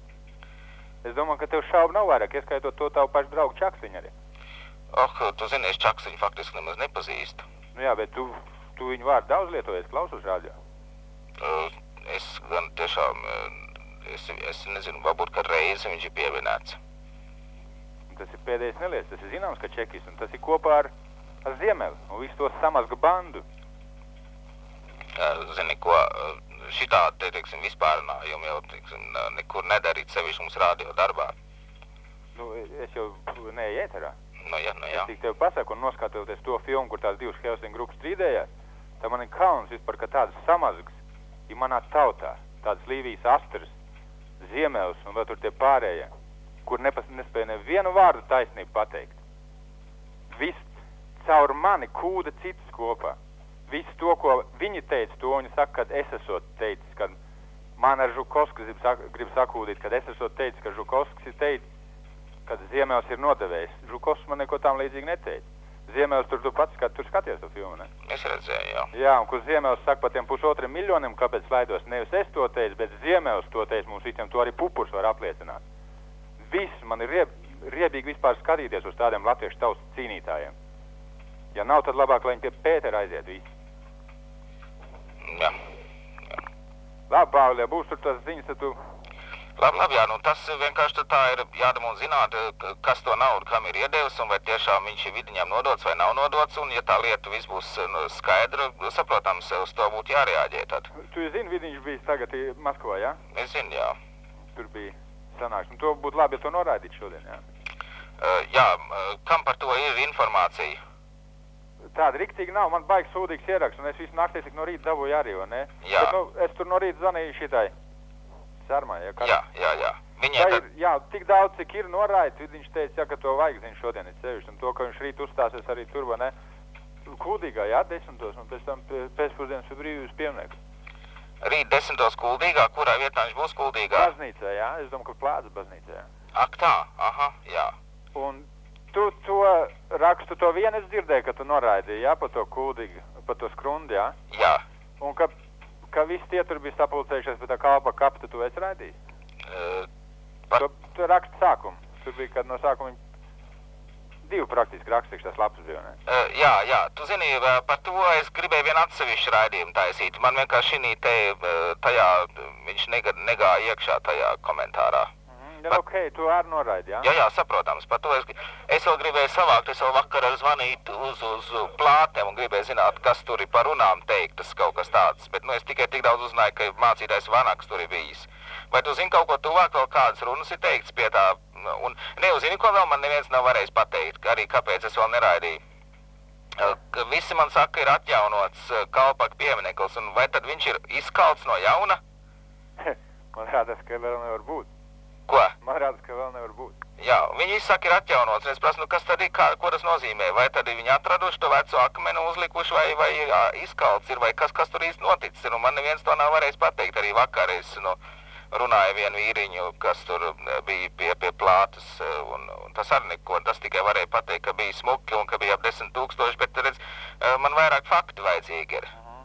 Es domāju, ka tev šaubu nav vairāk, ieskaitot to tavu pašu draugu Čaksiņu arī. Oh, tu zini, es Čaksiņu faktiski nemaz nepazīstu. Nu jā, bet tu, tu viņu vārdu daudz lietojies, klausos rādio. Uh, Es gan tiešām, uh, es, es nezinu, varbūt, ka reizi viņš ir pieminēts. Un tas ir pēdējais neliec, tas ir zināms, ka čekis, un tas ir kopā ar, ar Ziemeli, un visu to samazga bandu. Uh, Zini, ko, uh, šitā, te, teiksim, vispārinājumu jau, teiksim, uh, nekur nedarīt, sevišķi mums rādio darbā. Nu, es jau neeju ēterā. Nu, jā, nu, jā. Es tik tev pasaku, un noskatoties to filmu, kur tās divas Helsinki grupas strīdējās, tā man ir kauns vispār, ka tādas samazgas ir manā tautā, tādas Līvijas Astras, Ziemels un vēl tur tie pārējie, kur nepas, nespēja nevienu vārdu taisnību pateikt. Viss caur mani kūda citas kopā. Viss to, ko viņi teica, to viņi saka, kad es esot teicis, kad man ar Žukovskis grib, sak grib sakūdīt, kad es esot teicis, ka Žukovskis ir teicis, kad Ziemels ir nodevējis. Žukovskis man neko tam līdzīgi neteica. Ziemels tur tu pats, kad tur skaties to filmu, ne? Es redzēju, jā. Jā, un kur Ziemels saka par tiem pusotriem miljoniem, kāpēc slaidos, nevis es to teicu, bet Ziemels to teica mums visiem, to arī Pupurs var apliecināt. Viss, man ir rieb, riebīgi vispār skatīties uz tādiem latviešu tautas cīnītājiem. Ja nav, tad labāk, lai viņi pie Pētera aiziet visi. Jā. Labi, Pāvil, ja būs tur tas ziņas, tad tu... Labi, labi, jā, nu tas vienkārši tā ir jādam un zināt, kas to naudu, kam ir iedevis, un vai tiešām viņš ir Vidiņam nodots vai nav nodots, un ja tā lieta viss būs nu, skaidra, saprotams, uz to būtu jārēģē tad. Tu zini, Vidiņš bija tagad Maskavā, jā? Es zinu, jā. Tur bija sanāks, un to būtu labi, ja to noraidīt šodien, jā? Uh, jā, kam par to ir informācija? Tāda riktīgi nav, man baigs sūdīgs ieraksts, un es visu naktī tik no rīta dabūju arī, vai ne? Jā. Bet, nu, es tur no rīta zvanīju šitai Sarmai, ja? Kad... Jā, jā, jā. Viņai tad... tad... Jā, tik daudz, cik ir noraidīts, viņš teica, jā, ka to vajag, zinu, šodien ir sevišķi, un to, ka viņš rīt uzstāsies arī tur, vai ne? Kuldīgā, jā, desmitos, un pēc tam pēcpusdienas pie brīvības pieminiekta. Rīt desmitos Kuldīgā, kurā vietā viņš būs Kuldīgā? Baznīcā, jā, es domāju, ka Plāzas baznīcā, jā. Ak tā, aha, jā. Un tu to rakstu to vien es dzirdēju, ka tu noraidīji, jā, pa to Kuldīgu, pa to skrundi, jā? Jā. Un ka, ka visi tie tur bija sapulcējušies pie tā kalpa kapta, tu esi raidījis? Uh, par... To, to rakstu sākumu. Tur bija, kad no sākuma divi praktiski rakstīši tās lapas bija, ne? Uh, jā, jā, tu zini, par to es gribēju vienu atsevišķu raidījumu taisīt. Man vienkārši šī te, tajā, viņš negā, negāja iekšā tajā komentārā. Ja, pat... ok, tu arī noraidi, jā? Jā, jā, saprotams, par to es, es vēl gribēju savākt, es vēl vakar zvanīt uz, uz plātēm un gribēju zināt, kas tur ir par runām teiktas, kaut kas tāds, bet, nu, es tikai tik daudz uzzināju, ka mācītājs Vanaks tur ir bijis. Vai tu zini kaut ko tuvāk, vēl kādas runas ir teikts pie tā, un neuzini, ko vēl man neviens nav varējis pateikt, arī kāpēc es vēl neraidīju. Visi man saka, ir atjaunots Kalpaka piemineklis, un vai tad viņš ir izkalts no jauna? Man rādas, ka vēl nevar būt. Ko? Man rādas, ka vēl nevar būt. Jā, viņi izsaka, ir atjaunots, un es prasu, nu kas tad ir, kā, ko tas nozīmē? Vai tad ir viņi atraduši to veco akmeni uzlikuši, vai, vai jā, izkalts ir, vai kas, kas tur īsti noticis ir, un man neviens to nav varējis pateikt. Arī vakar es, nu, runāju vienu vīriņu, kas tur bija pie, pie plātas, un, un tas arī neko, tas tikai varēja pateikt, ka bija smuki un ka bija ap desmit tūkstoši, bet, redz, man vairāk fakti vajadzīgi ir. Uh-huh.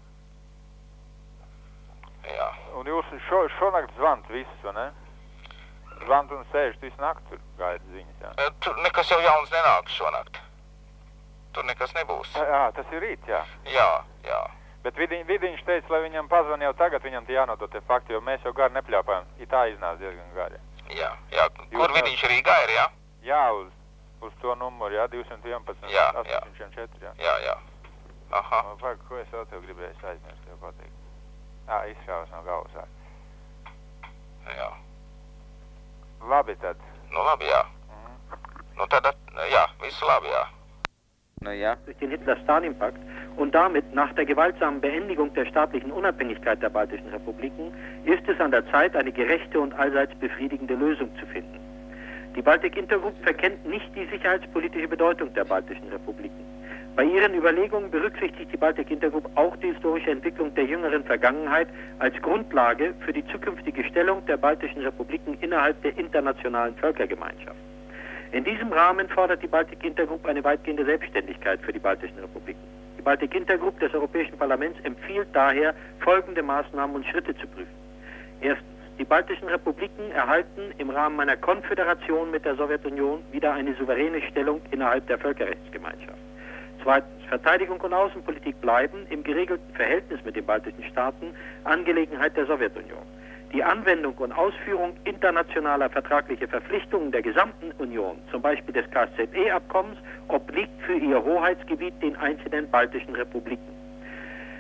Jā. Un jūs šo, šonakt zvant visus, vai ne? Zvant un sēžat visu nakti tur gaida ziņas, jā? Tur nekas jau jauns nenāks šonakt. Tur nekas nebūs. Jā, tas ir rīt, jā. Jā, jā. Bet Vidiņ, Vidiņš teica, lai viņam pazvan jau tagad, viņam tie jānodot tie fakti, jo mēs jau gari nepļāpājam. I tā iznās diezgan gari. Jā, jā. Kur Vidiņš Rīgā ir, jā? Jā, uz, uz to numuru, jā, divsimt vienpadsmit, jā, astoņsimt četri, jā. Jā, jā. Aha. Pag, ko es vēl tev gribēju aizmirst tev pateikt? Ā, izšāvas no galvas, ā. Jā. Labi tad. Nu labi, jā. Mhm. Nu tad, jā, visu labi, jā. Na ja. Durch den Hitler-Stalin-Pakt und damit nach der gewaltsamen Beendigung der staatlichen Unabhängigkeit der baltischen Republiken ist es an der Zeit, eine gerechte und allseits befriedigende Lösung zu finden. Die Baltic-Intergroup verkennt nicht die sicherheitspolitische Bedeutung der baltischen Republiken. Bei ihren Überlegungen berücksichtigt die Baltic-Intergroup auch die historische Entwicklung der jüngeren Vergangenheit als Grundlage für die zukünftige Stellung der baltischen Republiken innerhalb der internationalen Völkergemeinschaft. In diesem Rahmen fordert die Baltic-Intergroup eine weitgehende Selbstständigkeit für die baltischen Republiken. Die Baltic-Intergroup des Europäischen Parlaments empfiehlt daher, folgende Maßnahmen und Schritte zu prüfen. Erstens. Die baltischen Republiken erhalten im Rahmen einer Konföderation mit der Sowjetunion wieder eine souveräne Stellung innerhalb der Völkerrechtsgemeinschaft. Zweitens. Verteidigung und Außenpolitik bleiben im geregelten Verhältnis mit den baltischen Staaten Angelegenheit der Sowjetunion. Die Anwendung und Ausführung internationaler vertraglicher Verpflichtungen der gesamten Union, zum Beispiel des K S Z E-Abkommens, obliegt für ihr Hoheitsgebiet den einzelnen baltischen Republiken.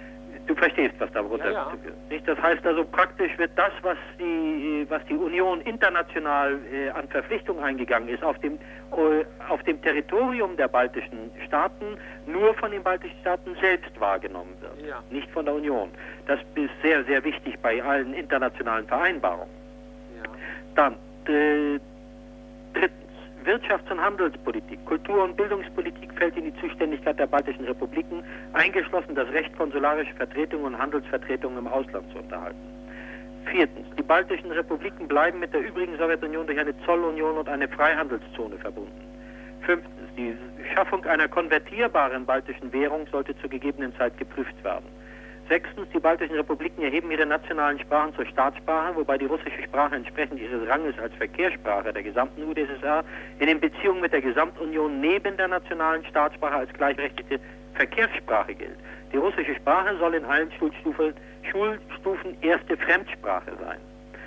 Du verstehst, was da runter Ja, ja. Nicht? Das heißt also, praktisch wird das, was die, was die Union international äh, an Verpflichtungen eingegangen ist, auf dem, äh, auf dem Territorium der baltischen Staaten nur von den baltischen Staaten selbst wahrgenommen wird, Ja. nicht von der Union. Das ist sehr, sehr wichtig bei allen internationalen Vereinbarungen. Ja. Dann, äh, drittens, Wirtschafts- und Handelspolitik, Kultur- und Bildungspolitik fällt in die Zuständigkeit der baltischen Republiken, eingeschlossen das Recht, konsularische Vertretungen und Handelsvertretungen im Ausland zu unterhalten. Viertens, die baltischen Republiken bleiben mit der übrigen Sowjetunion durch eine Zollunion und eine Freihandelszone verbunden. Fünftens, die Schaffung einer konvertierbaren baltischen Währung sollte zur gegebenen Zeit geprüft werden. Sechstens, die baltischen Republiken erheben ihre nationalen Sprachen zur Staatssprache, wobei die russische Sprache entsprechend ihres Ranges als Verkehrssprache der gesamten U d S S R in den Beziehungen mit der Gesamtunion neben der nationalen Staatssprache als gleichberechtigte Verkehrssprache gilt. Die russische Sprache soll in allen Schulstufen, Schulstufen erste Fremdsprache sein.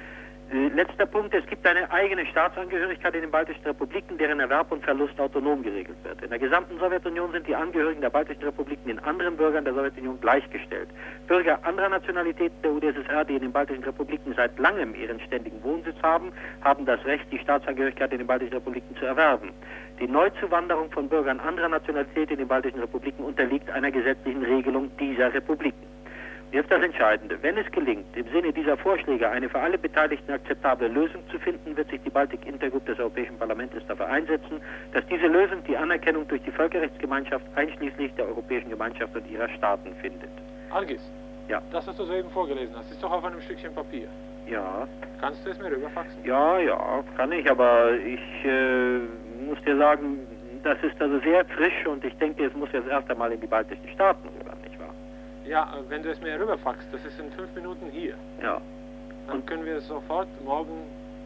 Äh, letzter Punkt, es gibt eine eigene Staatsangehörigkeit in den baltischen Republiken, deren Erwerb und Verlust autonom geregelt wird. In der gesamten Sowjetunion sind die Angehörigen der baltischen Republiken den anderen Bürgern der Sowjetunion gleichgestellt. Bürger anderer Nationalitäten der U d S S R, die in den baltischen Republiken seit langem ihren ständigen Wohnsitz haben, haben das Recht, die Staatsangehörigkeit in den baltischen Republiken zu erwerben. Die Neuzuwanderung von Bürgern anderer Nationalität in den baltischen Republiken unterliegt einer gesetzlichen Regelung dieser Republiken. Jetzt das Entscheidende. Wenn es gelingt, im Sinne dieser Vorschläge eine für alle Beteiligten akzeptable Lösung zu finden, wird sich die Baltic Intergroup des Europäischen Parlaments dafür einsetzen, dass diese Lösung die Anerkennung durch die Völkerrechtsgemeinschaft einschließlich der Europäischen Gemeinschaft und ihrer Staaten findet. Algis, Ja. das, was du soeben vorgelesen hast, ist doch auf einem Stückchen Papier. Ja, Kannst du es mir rüberfaxen? ja, ja, kann ich, aber ich äh, muss dir sagen, das ist also sehr frisch und ich denke, es muss jetzt erst einmal in die baltischen Staaten rüber, nicht wahr? Ja, äh, wenn du es mir rüberfaxst, das ist in fünf Minuten hier. Ja, Dann Und- können wir es sofort morgen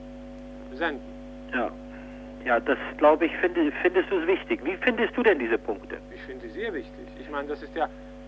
senden. ja. Ja, das glaube ich, finde, findest du es wichtig. Wie findest du denn diese Punkte? Ich finde sie sehr wichtig. Ich meine, das ist ja,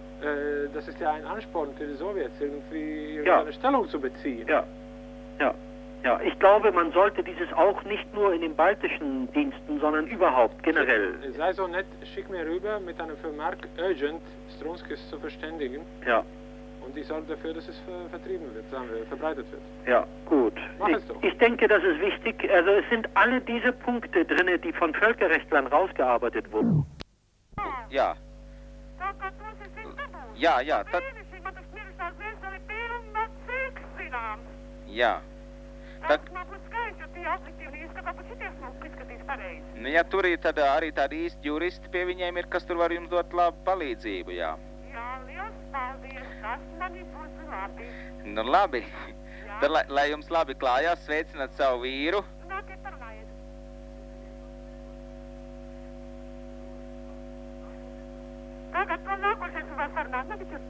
äh, das ist ja ein Ansporn für die Sowjets, irgendwie Ja. eine Stellung zu beziehen. Ja, ja, ja. Ich glaube, man sollte dieses auch nicht nur in den baltischen Diensten, sondern überhaupt generell. Sei so nett, schick mir rüber mit einem Vermerk urgent Strunskis zu verständigen Ja, und ich sorge dafür, dass es ver vertrieben wird, sagen wir, verbreitet wird. ja, gut. Mach Ich, es doch. ich denke, das ist wichtig. Also es sind alle diese Punkte drin, die von Völkerrechtlern rausgearbeitet wurden. Jā, Tā kā tos es esmu dabūjis. jā, jā, tad, Mēnesī man tas mirušās dvēseles pilna cīks zināms. jā. Tas Tak, man būtu skaisti, ja tie objektīvi izskatā, bet šitie smūgi izskatīs pareizi. nu, ja tur ir tad arī tādi īsti juristi pie viņiem ir, kas tur var jums dot labu palīdzību, jā. Jā, liels paldies, tas mani būtu labi. Nu, labi. Jā, Tad, lai, lai jums labi klājās, sveicināt savu vīru. nākiet parunājiet. Tagad man nākošais var parunāt, nu, bet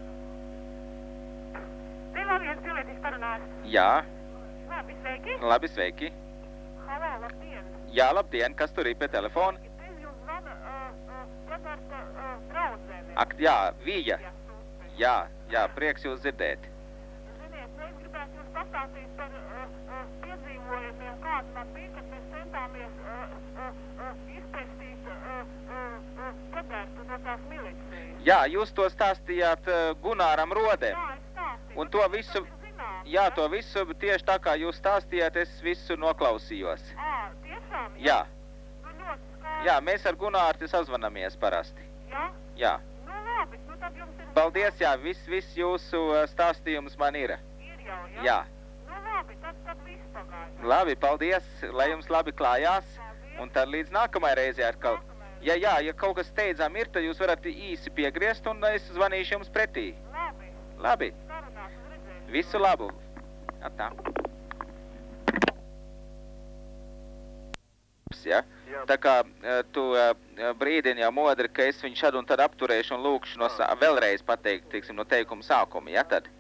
te vēl viens cilvēks parunās. Jā, Labi, sveiki. labi, sveiki. Halo, labdien. Jā, labdien, kas tur ir pie telefona? Te jums zvana uh, uh, Roberta uh, draudzene. Ak, jā, Vija. Jā, super. Jā, jā, prieks jūs dzirdēt. Ziniet, nu, es gribētu jums pastāstīt par uh, uh, piedzīvojumiem, kāda man bija, kad mēs centāmies uh, uh, uh, izpēstīt uh, uh, uh, Robertu no tās milicijas. Jā, jūs to stāstījāt uh, Gunāram Rodēm. Jā, es stāstīju. Un to bet visu- jūs zināt, Jā, ja? to visu tieši tā kā jūs stāstījāt, es visu noklausījos. Ā, tiešām? Jā, Nu, ļoti skaisti. jā, mēs ar Gunārti sazvanamies parasti. Jā? Jā, Nu, labi, nu tad jums ir... paldies, jā, viss, viss jūsu uh, stāstījums man ir. Ir jau, jā? Jā, Nu, labi, tad, tad viss pagāja. labi, paldies, lai jums labi klājās. Un tad līdz nākamai reizei atkal. Ja, jā, ja kaut kas steidzām ir, tad jūs varat īsi piegriezt un es zvanīšu jums pretī. Labi, Labi, sarunās un redzēsim. visu labu. Atā. Ja? Tā kā eh, tu eh, brīdini jau modri, ka es viņu šad un tad apturēšu un lūkšu no sā, vēlreiz pateikt, teiksim, no teikuma sākuma, ja tad?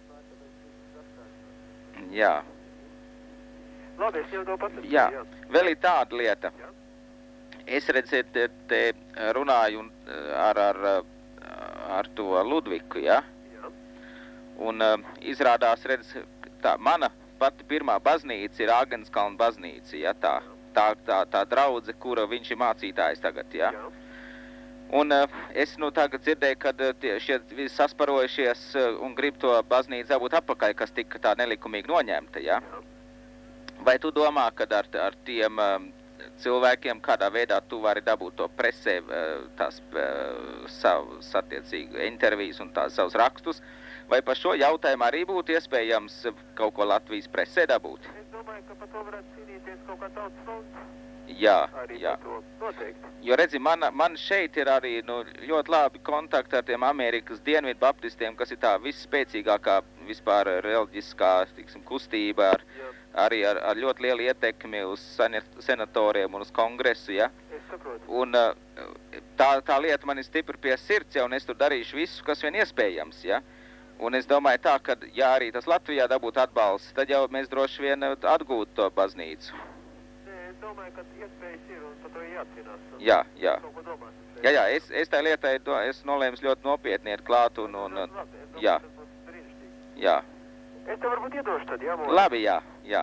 Jā. Labi, es jau to pasaku. Jā, vēl ir tāda lieta. Es redzēt, te, te runāju un, eh, ar, ar, eh, ar to Ludviku, ja? Jā. Un uh, izrādās, redz, tā mana pati pirmā baznīca ir Āgenskalna baznīca, ja? Tā, tā, tā, tā draudze, kura viņš ir mācītājs tagad, ja? Jā. Un uh, es nu tagad dzirdēju, kad uh, tie, šie visi sasparojušies uh, un grib to baznīcu dabūt atpakaļ, kas tika tā nelikumīgi noņemta, ja? Vai tu domā, kad ar, ar tiem uh, cilvēkiem kādā veidā tu vari dabūt to presē, uh, tās uh, savus attiecīgi intervijas un tās savus rakstus, vai par šo jautājumu arī būtu iespējams kaut ko Latvijas presē dabūt? Es domāju, ka par to varētu cīnīties kaut kā tautas fonds. Jā, Arī jā. par to noteikti. Jo redzi, man, man šeit ir arī nu, ļoti labi kontakti ar tiem Amerikas dienvidu baptistiem, kas ir tā visspēcīgākā vispār reliģiskā, tiksim, kustība, ar, arī ar, ar ļoti lielu ietekmi uz senatoriem un uz kongresu, ja? Es saprotu. Un tā, tā lieta man ir stipri pie sirds, ja, un es tur darīšu visu, kas vien iespējams, ja? Un es domāju tā, ka, ja arī tas Latvijā dabūtu atbalsts, tad jau mēs droši vien atgūtu to baznīcu. Es domāju, ka iespējas ir un par to jācīnās. Jā, jā. Kaut ko domāt. Jā, jā, es, es tā lietai es nolēmu ļoti nopietni iet klāt un, un, un jā, jā. Es tev varbūt iedošu tad, jā? Mūs? Labi, jā, jā.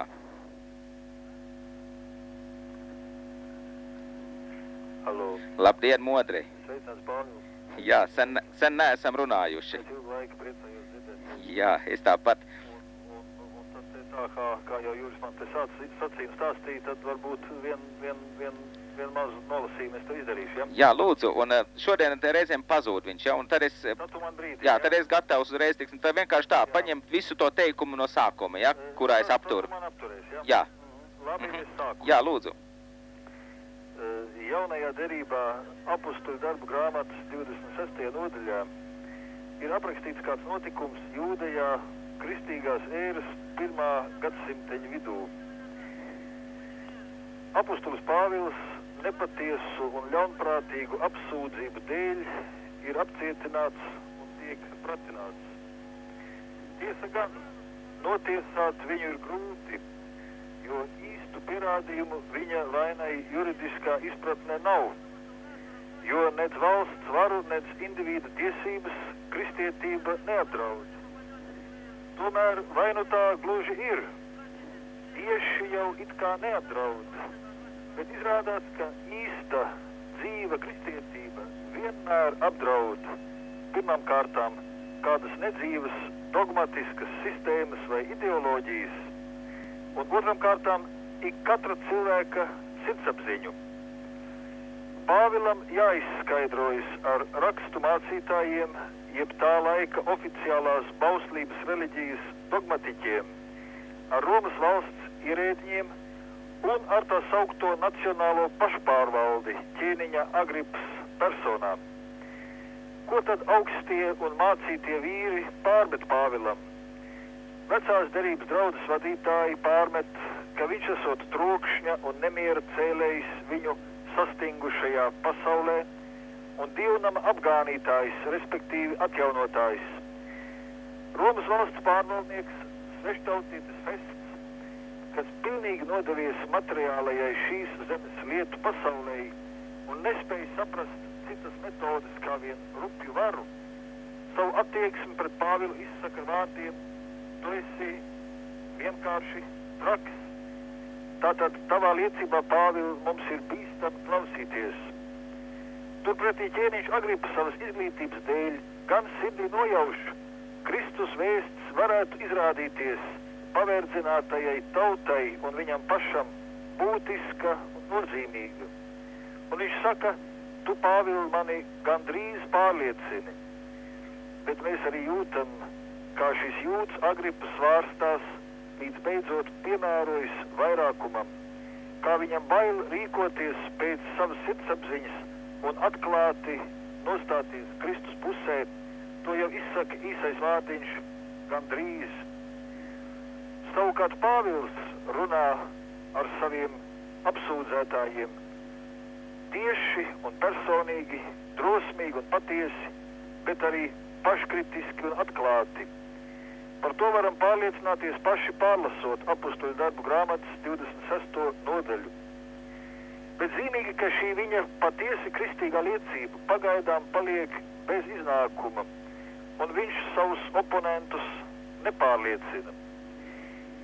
Halo. Labdien, Modri. Sveicināts, Pāvils. Jā, sen, sen neesam runājuši. Es ilgu laiku priecājos dzirdēt. Jā, es tāpat. Un, un, un tad te tā, kā, kā jau Jūris man te sāc, sacīja un stāstīja, tad varbūt vien, vien, vien, vien mazu nolasījumu es to izdarīšu, ja? Jā, lūdzu, un šodien te reizēm pazūd viņš, ja, un tad es, Tad tu man brīdi, jā, tad es gatavs uzreiz, tiksim, tad vienkārši tā, paņemt visu to teikumu no sākuma, ja, kurā es apturu. Tad tu man apturēs, ja? Jā. Mhm. Labi, Mhm. es sāku. Jā, lūdzu. Uh, Jaunajā derībā apustuļu darbu grāmatas divdesmit sestajā nodaļā ir aprakstīts kāds notikums Jūdejā kristīgās ēras pirmā gadsimteņa vidū. Apustulis Pāvils nepatiesu un ļaunprātīgu apsūdzību dēļ ir apcietināts un tiek pratināts. Tiesa gan, notiesāt viņu ir grūti, jo īstu pierādījumu viņa vainai juridiskā izpratnē nav, jo nec valsts varu, nec individu tiesības kristietība neapdraud. Tomēr vai nu tā gluži ir, tieši jau it kā neapdraud, bet izrādās, ka īsta dzīva kristietība vienmēr apdraud pirmām kārtām kādas nedzīvas dogmatiskas sistēmas vai ideoloģijas, un otram kārtām ik katra cilvēka sirdsapziņu. Pāvilam jāizskaidrojas ar rakstu mācītājiem, jeb tā laika oficiālās bauslības reliģijas dogmatiķiem, ar Romas valsts ierēdņiem un ar tā saukto nacionālo pašpārvaldi ķēniņa Agripas personām. Ko tad augstie un mācītie vīri pārmet Pāvilam? Vecās derības draudzes vadītāji pārmet, ka viņš esot trokšņa un nemiera cēlējs viņu sastingušajā pasaulē un dievnama apgānītājs, respektīvi atjaunotājs. Romas valsts pārvaldnieks, sveštautietis Fests, kas pilnīgi nodevies materiālajai šīs zemes lietu pasaulē un nespēja saprast citas metodes kā vien rupju varu, savu attieksmi pret Pāvilu izsaka vārdiem: tu esi vienkārši traks. Tātad tavā liecībā, Pāvil, mums ir bīstami klausīties. Turpretī ķēniņš Agripa savas izglītības dēļ gan sirdī nojauš, Kristus vēsts varētu izrādīties pavērdzinātajai tautai un viņam pašam būtiska un nozīmīga. Un viņš saka, tu, Pāvil, mani gandrīz pārliecini, bet mēs arī jūtam, kā šis jūds Agripas svārstās, līdz beidzot piemērojas vairākumam, kā viņam bail rīkoties pēc savas sirdsapziņas un atklāti nostāties Kristus pusē, to jau izsaka īsais vārdiņš gandrīz. Savukārt Pāvils runā ar saviem apsūdzētājiem tieši un personīgi, drosmīgi un patiesi, bet arī paškritiski un atklāti. Par to varam pārliecināties paši pārlasot apustuļu darbu grāmatas divdesmit sesto nodaļu. Bet zīmīgi, ka šī viņa patiesi kristīgā liecība pagaidām paliek bez iznākuma, un viņš savus oponentus nepārliecina.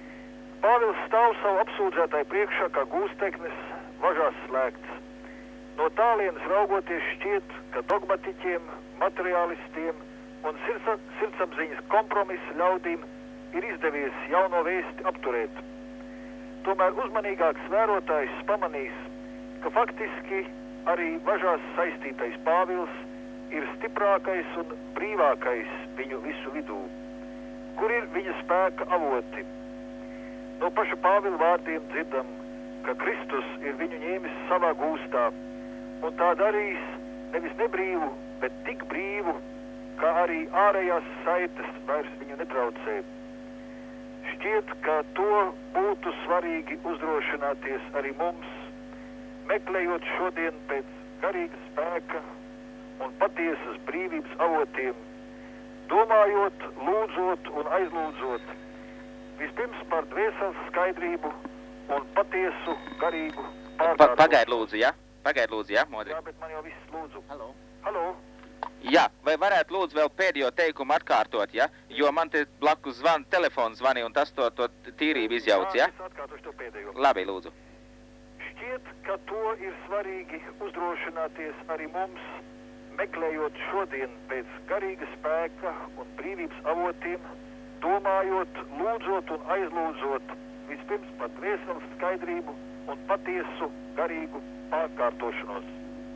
Pāvils stāv savu apsūdzētāju priekšā kā gūsteknis, važās slēgts. No tālienes raugoties šķiet, ka dogmatiķiem, materiālistiem un sirds, sirdsapziņas kompromisa ļaudīm ir izdevies jauno vēsti apturēt. Tomēr uzmanīgāks vērotājs pamanīs, ka faktiski arī važās saistītais Pāvils ir stiprākais un brīvākais viņu visu vidū. Kur ir viņa spēka avoti? No paša Pāvila vārdiem dzirdam, ka Kristus ir viņu ņēmis savā gūstā, un tā darīs nevis nebrīvu, bet tik brīvu, ka arī ārējās saites vairs viņu netraucē. Šķiet, ka to būtu svarīgi uzdrošināties arī mums, meklējot šodien pēc garīga spēka un patiesas brīvības avotiem, domājot, lūdzot un aizlūdzot, vispirms par dvēseles skaidrību un patiesu garīgu pārkārtošanu. Pagaid lūdzu, jā? Pagaid lūdzu, jā, Modri? Jā, bet man jau viss lūdzu. Halo. Halo. Jā, vai varētu lūdzu vēl pēdējo teikumu atkārtot, jā? Jo man te blakus zvan, telefons zvani un tas to, to tīrību izjauc, jā? Jā, es atkārtošu to pēdējo. Labi, lūdzu. Šķiet, ka to ir svarīgi uzdrošināties arī mums, meklējot šodien pēc garīga spēka un brīvības avotiem, domājot, lūdzot un aizlūdzot, vispirms par dvēseles skaidrību un patiesu garīgu pārkārtošanos.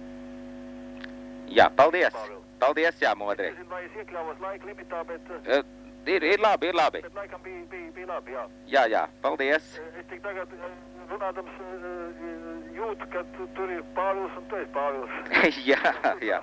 Jā, paldies. Pāvils. Paldies, jā, Modri. Es nezinu, vai es iekļāvos laika limitā, bet, Uh, ir, ir labi, ir labi. bet laikam bija, bija, bija labi, jā. Jā, jā, paldies. Es tik tagad eh, runādams eh, jūtu, ka tu- tur ir Pāvils un tu esi Pāvils. jā, jā.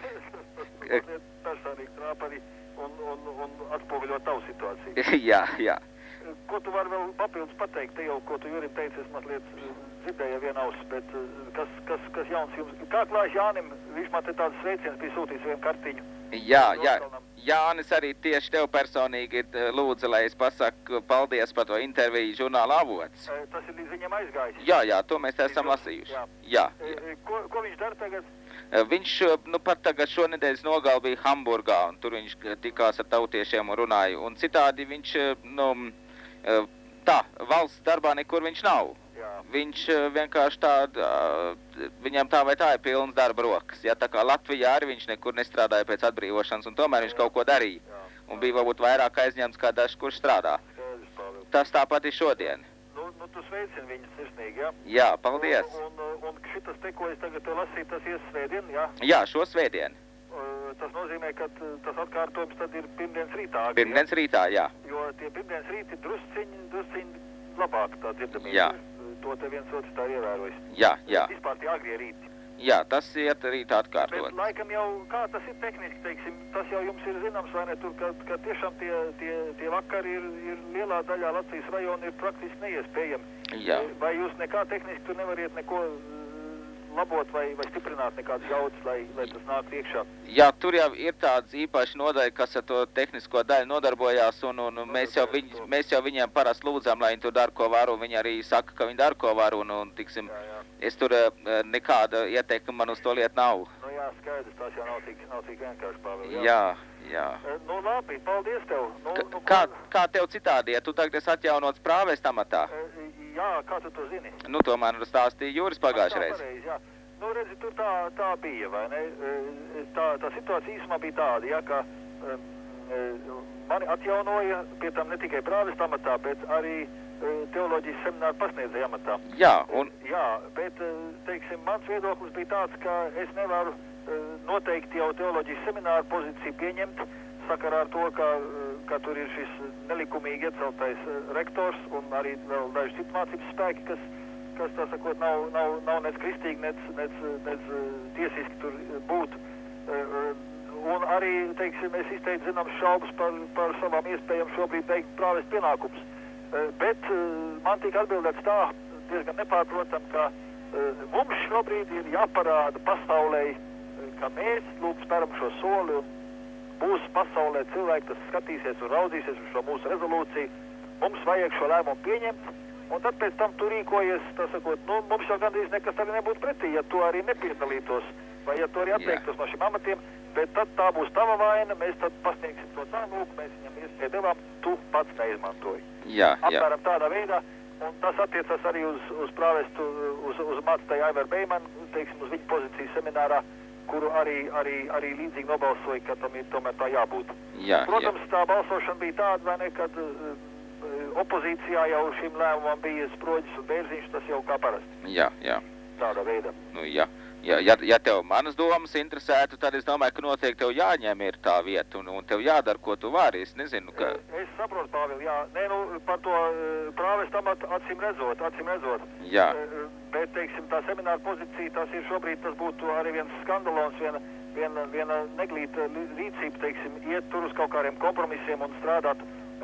Personīgi trāp arī un, un, un atspoguļo tavu situāciju. jā, jā. Ko tu vari vēl papildus pateikt? Te jau, ko tu Jurim teici, es mazliet eh, dzirdēju vienu ausis, bet eh, kas, kas, kas jauns jums? Kā klājas Jānim? Viņš man te tādas sveicienas bija sūtījis vienu kartiņu. Jā, jā. Jānis arī tieši tev personīgi eh, lūdza, lai es pasaku paldies par to interviju žurnāla avots. Eh, Tas ir līdz viņam aizgājis. Jā, jā, to mēs esam lasījuši. Jā. Jā, Eh, jā. eh, Ko, ko viņš dara tagad? Eh, Viņš, eh, nu pat tagad šonedēļas nogal bija Hamburgā, un tur viņš eh, tikās ar tautiešiem un runāja. Un citādi viņš, eh, nu, eh, tā, valsts darbā nekur viņš nav. Jā. Viņš eh, vienkārši tāda, eh, viņam tā vai tā ir pilns darba rokas. Ja, tā kā Latvijā arī viņš nekur nestrādāja pēc atbrīvošanas, un tomēr viņš kaut ko darīja. Jā. Un bija varbūt vairāk aizņemts kā dažs, kurš strādā. Skaidrs, Pāvils. Tas tāpat ir šodien. Nu, nu tu sveicini viņu sirsnīgi, jā? Jā, paldies. Un, un, un šitas te, ko es tagad te lasīju, tas ies svētdien, jā? Jā, šo svētdienu. Uh, Tas nozīmē, ka t- tas atkārtojums tad ir pirmdienas rītā. agri, jā? Pirmdienas rītā, jā. Jo tie pirmdienas rīti drusciņi, drusciņi labāk tā dzirdamība. Jā. To te viens otrs tā ievērojis. Jā, jā. Vispār tie agrie rīti. Jā, tas iet rītā Bet atkārtot. laikam jau, kā tas ir tehniski, teiksim, tas jau jums ir zināms, vai ne, tur, ka, ka tiešām tie, tie, tie vakari ir, ir lielā daļā Latvijas rajona ir praktiski neiespējami. Jā. Vai jūs nekā tehniski tur nevariet neko uh, labot vai, vai stiprināt nekādas jaudas, lai, lai tas nāk iekšā? Jā, tur jau ir tāds īpaši nodaļa, kas ar to tehnisko daļu nodarbojās, un, un mēs, jau viņ, mēs jau viņiem parasti lūdzām, lai viņi tur dara, ko var, un viņi arī saka, ka viņi dara, ko var, un, un tiksim, Jā, jā. es tur eh, nekāda ieteikuma man uz to lietu nav. Nu jā, skaidrs, tas jau nav tik, nav tik vienkārši, Pāvils. Jā, jā. Eh, Nu labi, paldies tev. Nu, K- nu, Kā, ko- kā tev citādi, ja tu tagad esi atjaunots prāvēst amatā? Eh, Jā, kā tu to zini? Nu, to man stāstīja Jūris pagājušajā Tā reizē. pareizi, jā. Nu, redzi, tur tā, tā bija, vai ne? E, Tā, tā situācija īsumā bija tāda, ja, ka e, e, mani atjaunoja pie tam ne tikai prāvesta amatā, bet arī e, teoloģijas semināru pasniedzēja amatā. Jā, un E, Jā, bet, e, teiksim, mans viedoklis bija tāds, ka es nevaru e, noteikti jau teoloģijas semināru pozīciju pieņemt sakarā ar to, ka, e, ka tur ir šis nelikumīgi ieceltais e, rektors un arī vēl daži citu mācības spēki, kas kas, tā sakot, nav, nav, nav nec kristīgi, nec, nec, nec tiesiski tur būt. Un arī, teiksim, es izteicu zināms šaubas par, par savām iespējām šobrīd veikt prāvest pienākums. Bet man tika atbildēts tā, diezgan nepārprotam, ka mums šobrīd ir jāparāda pasaulē, ka mēs, lūk, speram šo soli un būs pasaulē cilvēki, kas skatīsies un raudzīsies uz šo mūsu rezolūciju. Mums vajag šo lēmumu pieņemt. Un tad pēc tam tu rīkojies, tā sakot, nu, mums jau gandrīz nekas arī nebūtu pretī, ja tu arī nepiedalītos, vai ja tu arī atteiktos no šiem amatiem, bet tad tā būs tava vaina, mēs tad pasniegsim to tā, lūk, mēs viņam iespēju devām, tu pats neizmantoji. jā, jā. Apmēram tādā veidā, un tas attiecas arī uz, uz prāvestu, uz, uz mācītāju Aivaru Beimanu, teiksim, uz viņu pozīciju seminārā, kuru arī, arī, arī līdzīgi nobalsoja, ka tam ir tomēr tā jābūt. Jā, Protams, jā. tā balsošana bija tāda, vai ne, kad uh, opozīcijā jau šim lēmumam bija Sproģis un Bērziņš, tas jau kā parasti. Jā, jā. Tādā veidā. Nu, jā. Ja, ja, ja tev manas domas interesētu, tad es domāju, ka noteikti tev jāņem ir tā vieta un, un tev jādara, ko tu vari. Es nezinu, ka... Es saprotu, Pāvil, jā. Nē, nu, par to prāvestu amatu acīm redzot, acīm redzot. Jā. Bet, teiksim, tā semināra pozīcija, tas ir šobrīd, tas būtu arī viens skandalons, viena, viena, viena neglīta rīcība, teiksim, iet tur uz kaut kādiem kompromisiem un strādāt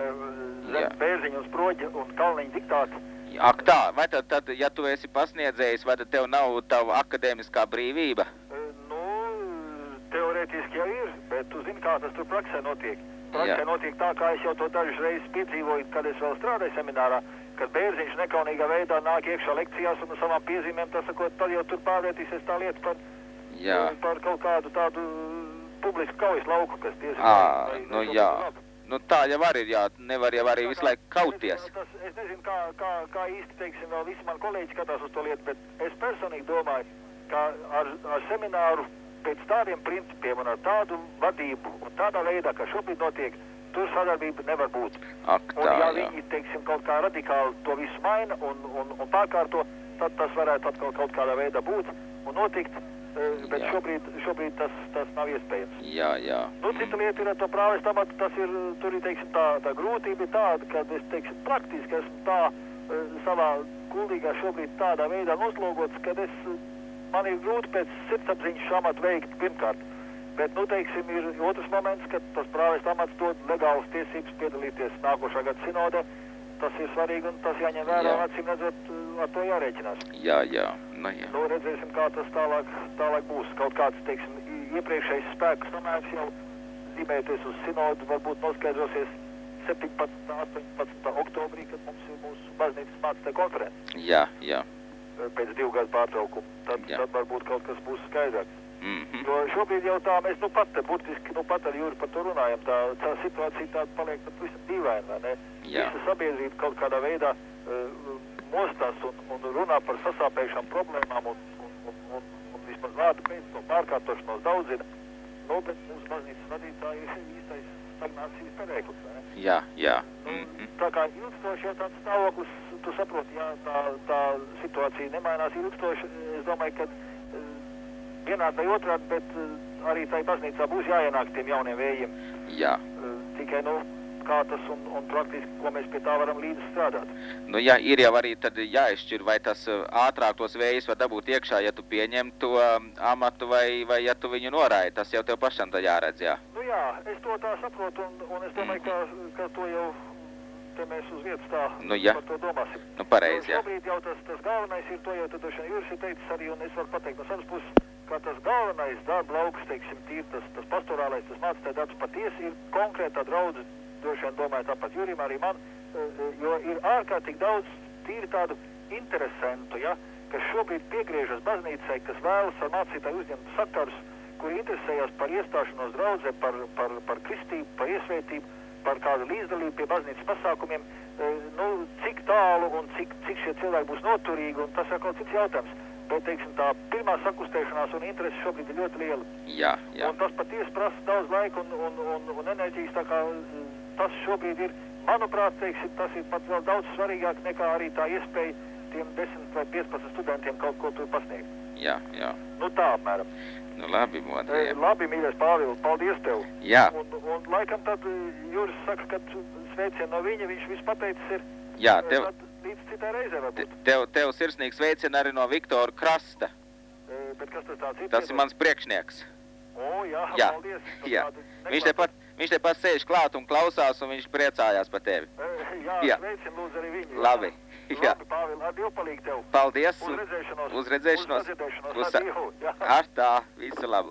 zem Bērziņa un Sproģa un Kalniņa diktātu. Ak tā, vai tad, tad, ja tu esi pasniedzējis, vai tad tev nav tava akadēmiskā brīvība? Nu, teorētiski jau ir, bet tu zini, kā tas tur praksē notiek. Praksē Jā. notiek tā, kā es jau to dažas reizes piedzīvoju, kad es vēl strādāju seminārā, kad Bērziņš nekaunīgā veidā nāk iekšā lekcijās un uz savām piezīmēm, tas sakot, tad jau tur pārvērtīsies tā lieta par, Jā. par kaut kādu tādu publisku kaujas lauku, kas tiesa. Ā, nu jā. Nu tā jau arī ir, jā, nevar jau arī visu laiku kauties. Es, tas, es nezinu, kā, kā, kā īsti, teiksim, vēl visi mani kolēģi skatās uz to lietu, bet es personīgi domāju, ka ar, ar semināru pēc tādiem principiem un ar tādu vadību un tādā veidā, kā šobrīd notiek, tur sadarbība nevar būt. Ak tā, un ja jā. viņi, teiksim, kaut kā radikāli to visu maina un, un, un pārkārto, tad tas varētu atkal kaut kādā veidā būt un notikt. Bet Jā. šobrīd, šobrīd tas, tas nav iespējams. Jā, jā. Nu, cita lieta ir ar to prāvestu amatu, tas ir, tur ir, teiksim, tā, tā grūtība ir tāda, kad es, teiksim, praktiski esmu tā uh, savā kuldīgā šobrīd tādā veidā noslogots, kad es, man ir grūti pēc sirdsapziņas šo amatu veikt pirmkārt. Bet, nu, teiksim, ir otrs moments, kad tas prāvestu amats dod legālas tiesības piedalīties nākošā gada sinodē. Tas ir svarīgi un tas jāņem vērā, un acīm redzot, ar to jārēķinās. Jā, jā, nu jā. Nu, redzēsim, kā tas tālāk, tālāk būs. Kaut kāds, teiksim, iepriekšējais spēku samērs jau zīmējoties uz sinodu, varbūt noskaidrosies septiņpadsmitā, astoņpadsmitā oktobrī, kad mums ir mūsu baznīcas mācītāja konference. Jā, jā. Pēc divu gadu pārtraukumu. Tad, Jā. tad varbūt kaut kas būs skaidrāks. Mm-hmm. Jo šobrīd jau tā, mēs nu pat, burtiski, nu pat ar Jūri par to runājam, tā, tā situācija tāda paliek pat visam dīvaina, vai ne? Jā. Visa sabiedrība kaut kādā veidā uh, mostās un, un runā par sasāpējušām problēmām un, un, un, un, un vismaz vārdu pēc to pārkārtošanos daudzina. Nu, bet mūsu baznīcas vadītāji ir īstais stagnācijas perēklis, vai ne? Jā, jā. Nu, Mm-hmm. tā kā ilgstoši jau tāds stāvoklis, tu saproti, jā, tā, tā situācija nemainās ilgstoši, es domāju, ka uh, vienādi vai otrādi, bet uh, arī tai baznīcā būs jāienāk tiem jauniem vējiem. Jā. Uh, tikai, nu, kā tas un, un praktiski, ko mēs pie tā varam līdzi strādāt. Nu jā, ir jau arī tad jāizšķir, vai tas uh, ātrāk tos vējus var dabūt iekšā, ja tu pieņem to um, amatu vai, vai ja tu viņu noraidi. Tas jau tev pašam tad jāredz, jā. Nu jā, es to tā saprotu un, un es domāju, ka, ka to jau te mēs uz vietas tā Nu jā. par to domāsim. Nu pareizi, jā. Šobrīd jau tas, tas galvenais ir to jau tad droši vien Jūris ir teicis arī, un es varu pateikt no savas puses, ka tas galvenais darba lauks, teiksim, tīri tas, tas pastorālais, tas mācītāja darbs patiesi ir konkrētā draudze, droši vien domāju tāpat Jurim arī man, jo ir ārkārtīgi daudz tīri tādu interesantu, ja, kas šobrīd piegriežas baznīcai, kas vēlas ar mācītāju uzņemt sakarus, kuri interesējas par iestāšanos draudzē, par, par, par kristību, par iesvētību, par kādu līdzdalību pie baznīcas pasākumiem, nu, cik tālu un cik, cik šie cilvēki būs noturīgi, un tas ir kaut cits jautājums. Bet, teiksim, tā pirmā sakustēšanās un interesi šobrīd ir ļoti liela. Jā, jā. Un tas patiesi prasa daudz laika un, un, un, un enerģijas, tā kā tas šobrīd ir, manuprāt, teiksim, tas ir pat vēl daudz svarīgāk nekā arī tā iespēja tiem desmit vai piecpadsmit studentiem kaut ko tur pasniegt. Jā, jā. Nu tā, apmēram. Nu labi, Modrija. E, labi, mīļais Pāvils, paldies tev. Jā. Un, un laikam tad Juris saka, ka sveicien no viņa, viņš viss pateicis ir. Jā, tev, Tad līdz citai reizē varbūt. tev, tev sirsnīgs sveicien arī no Viktora Krasta. E, bet kas tas tāds ir? Tas ir mans priekšnieks. O, jā, Jā, paldies. Tas jā. tādu Viņš tepat, viņš tepat sēž klāt un klausās, un viņš priecājās par tevi. E, jā, Jā. sveicien lūdzu arī viņu. Labi. Jā. Labi, Pāvil, ar Dievu palīgu tev. Paldies. Uz redzēšanos. Uz redzēšanos. Uz sadzirdēšanos. Uz sa- Ar Dievu, jā. Ar tā, visu labu.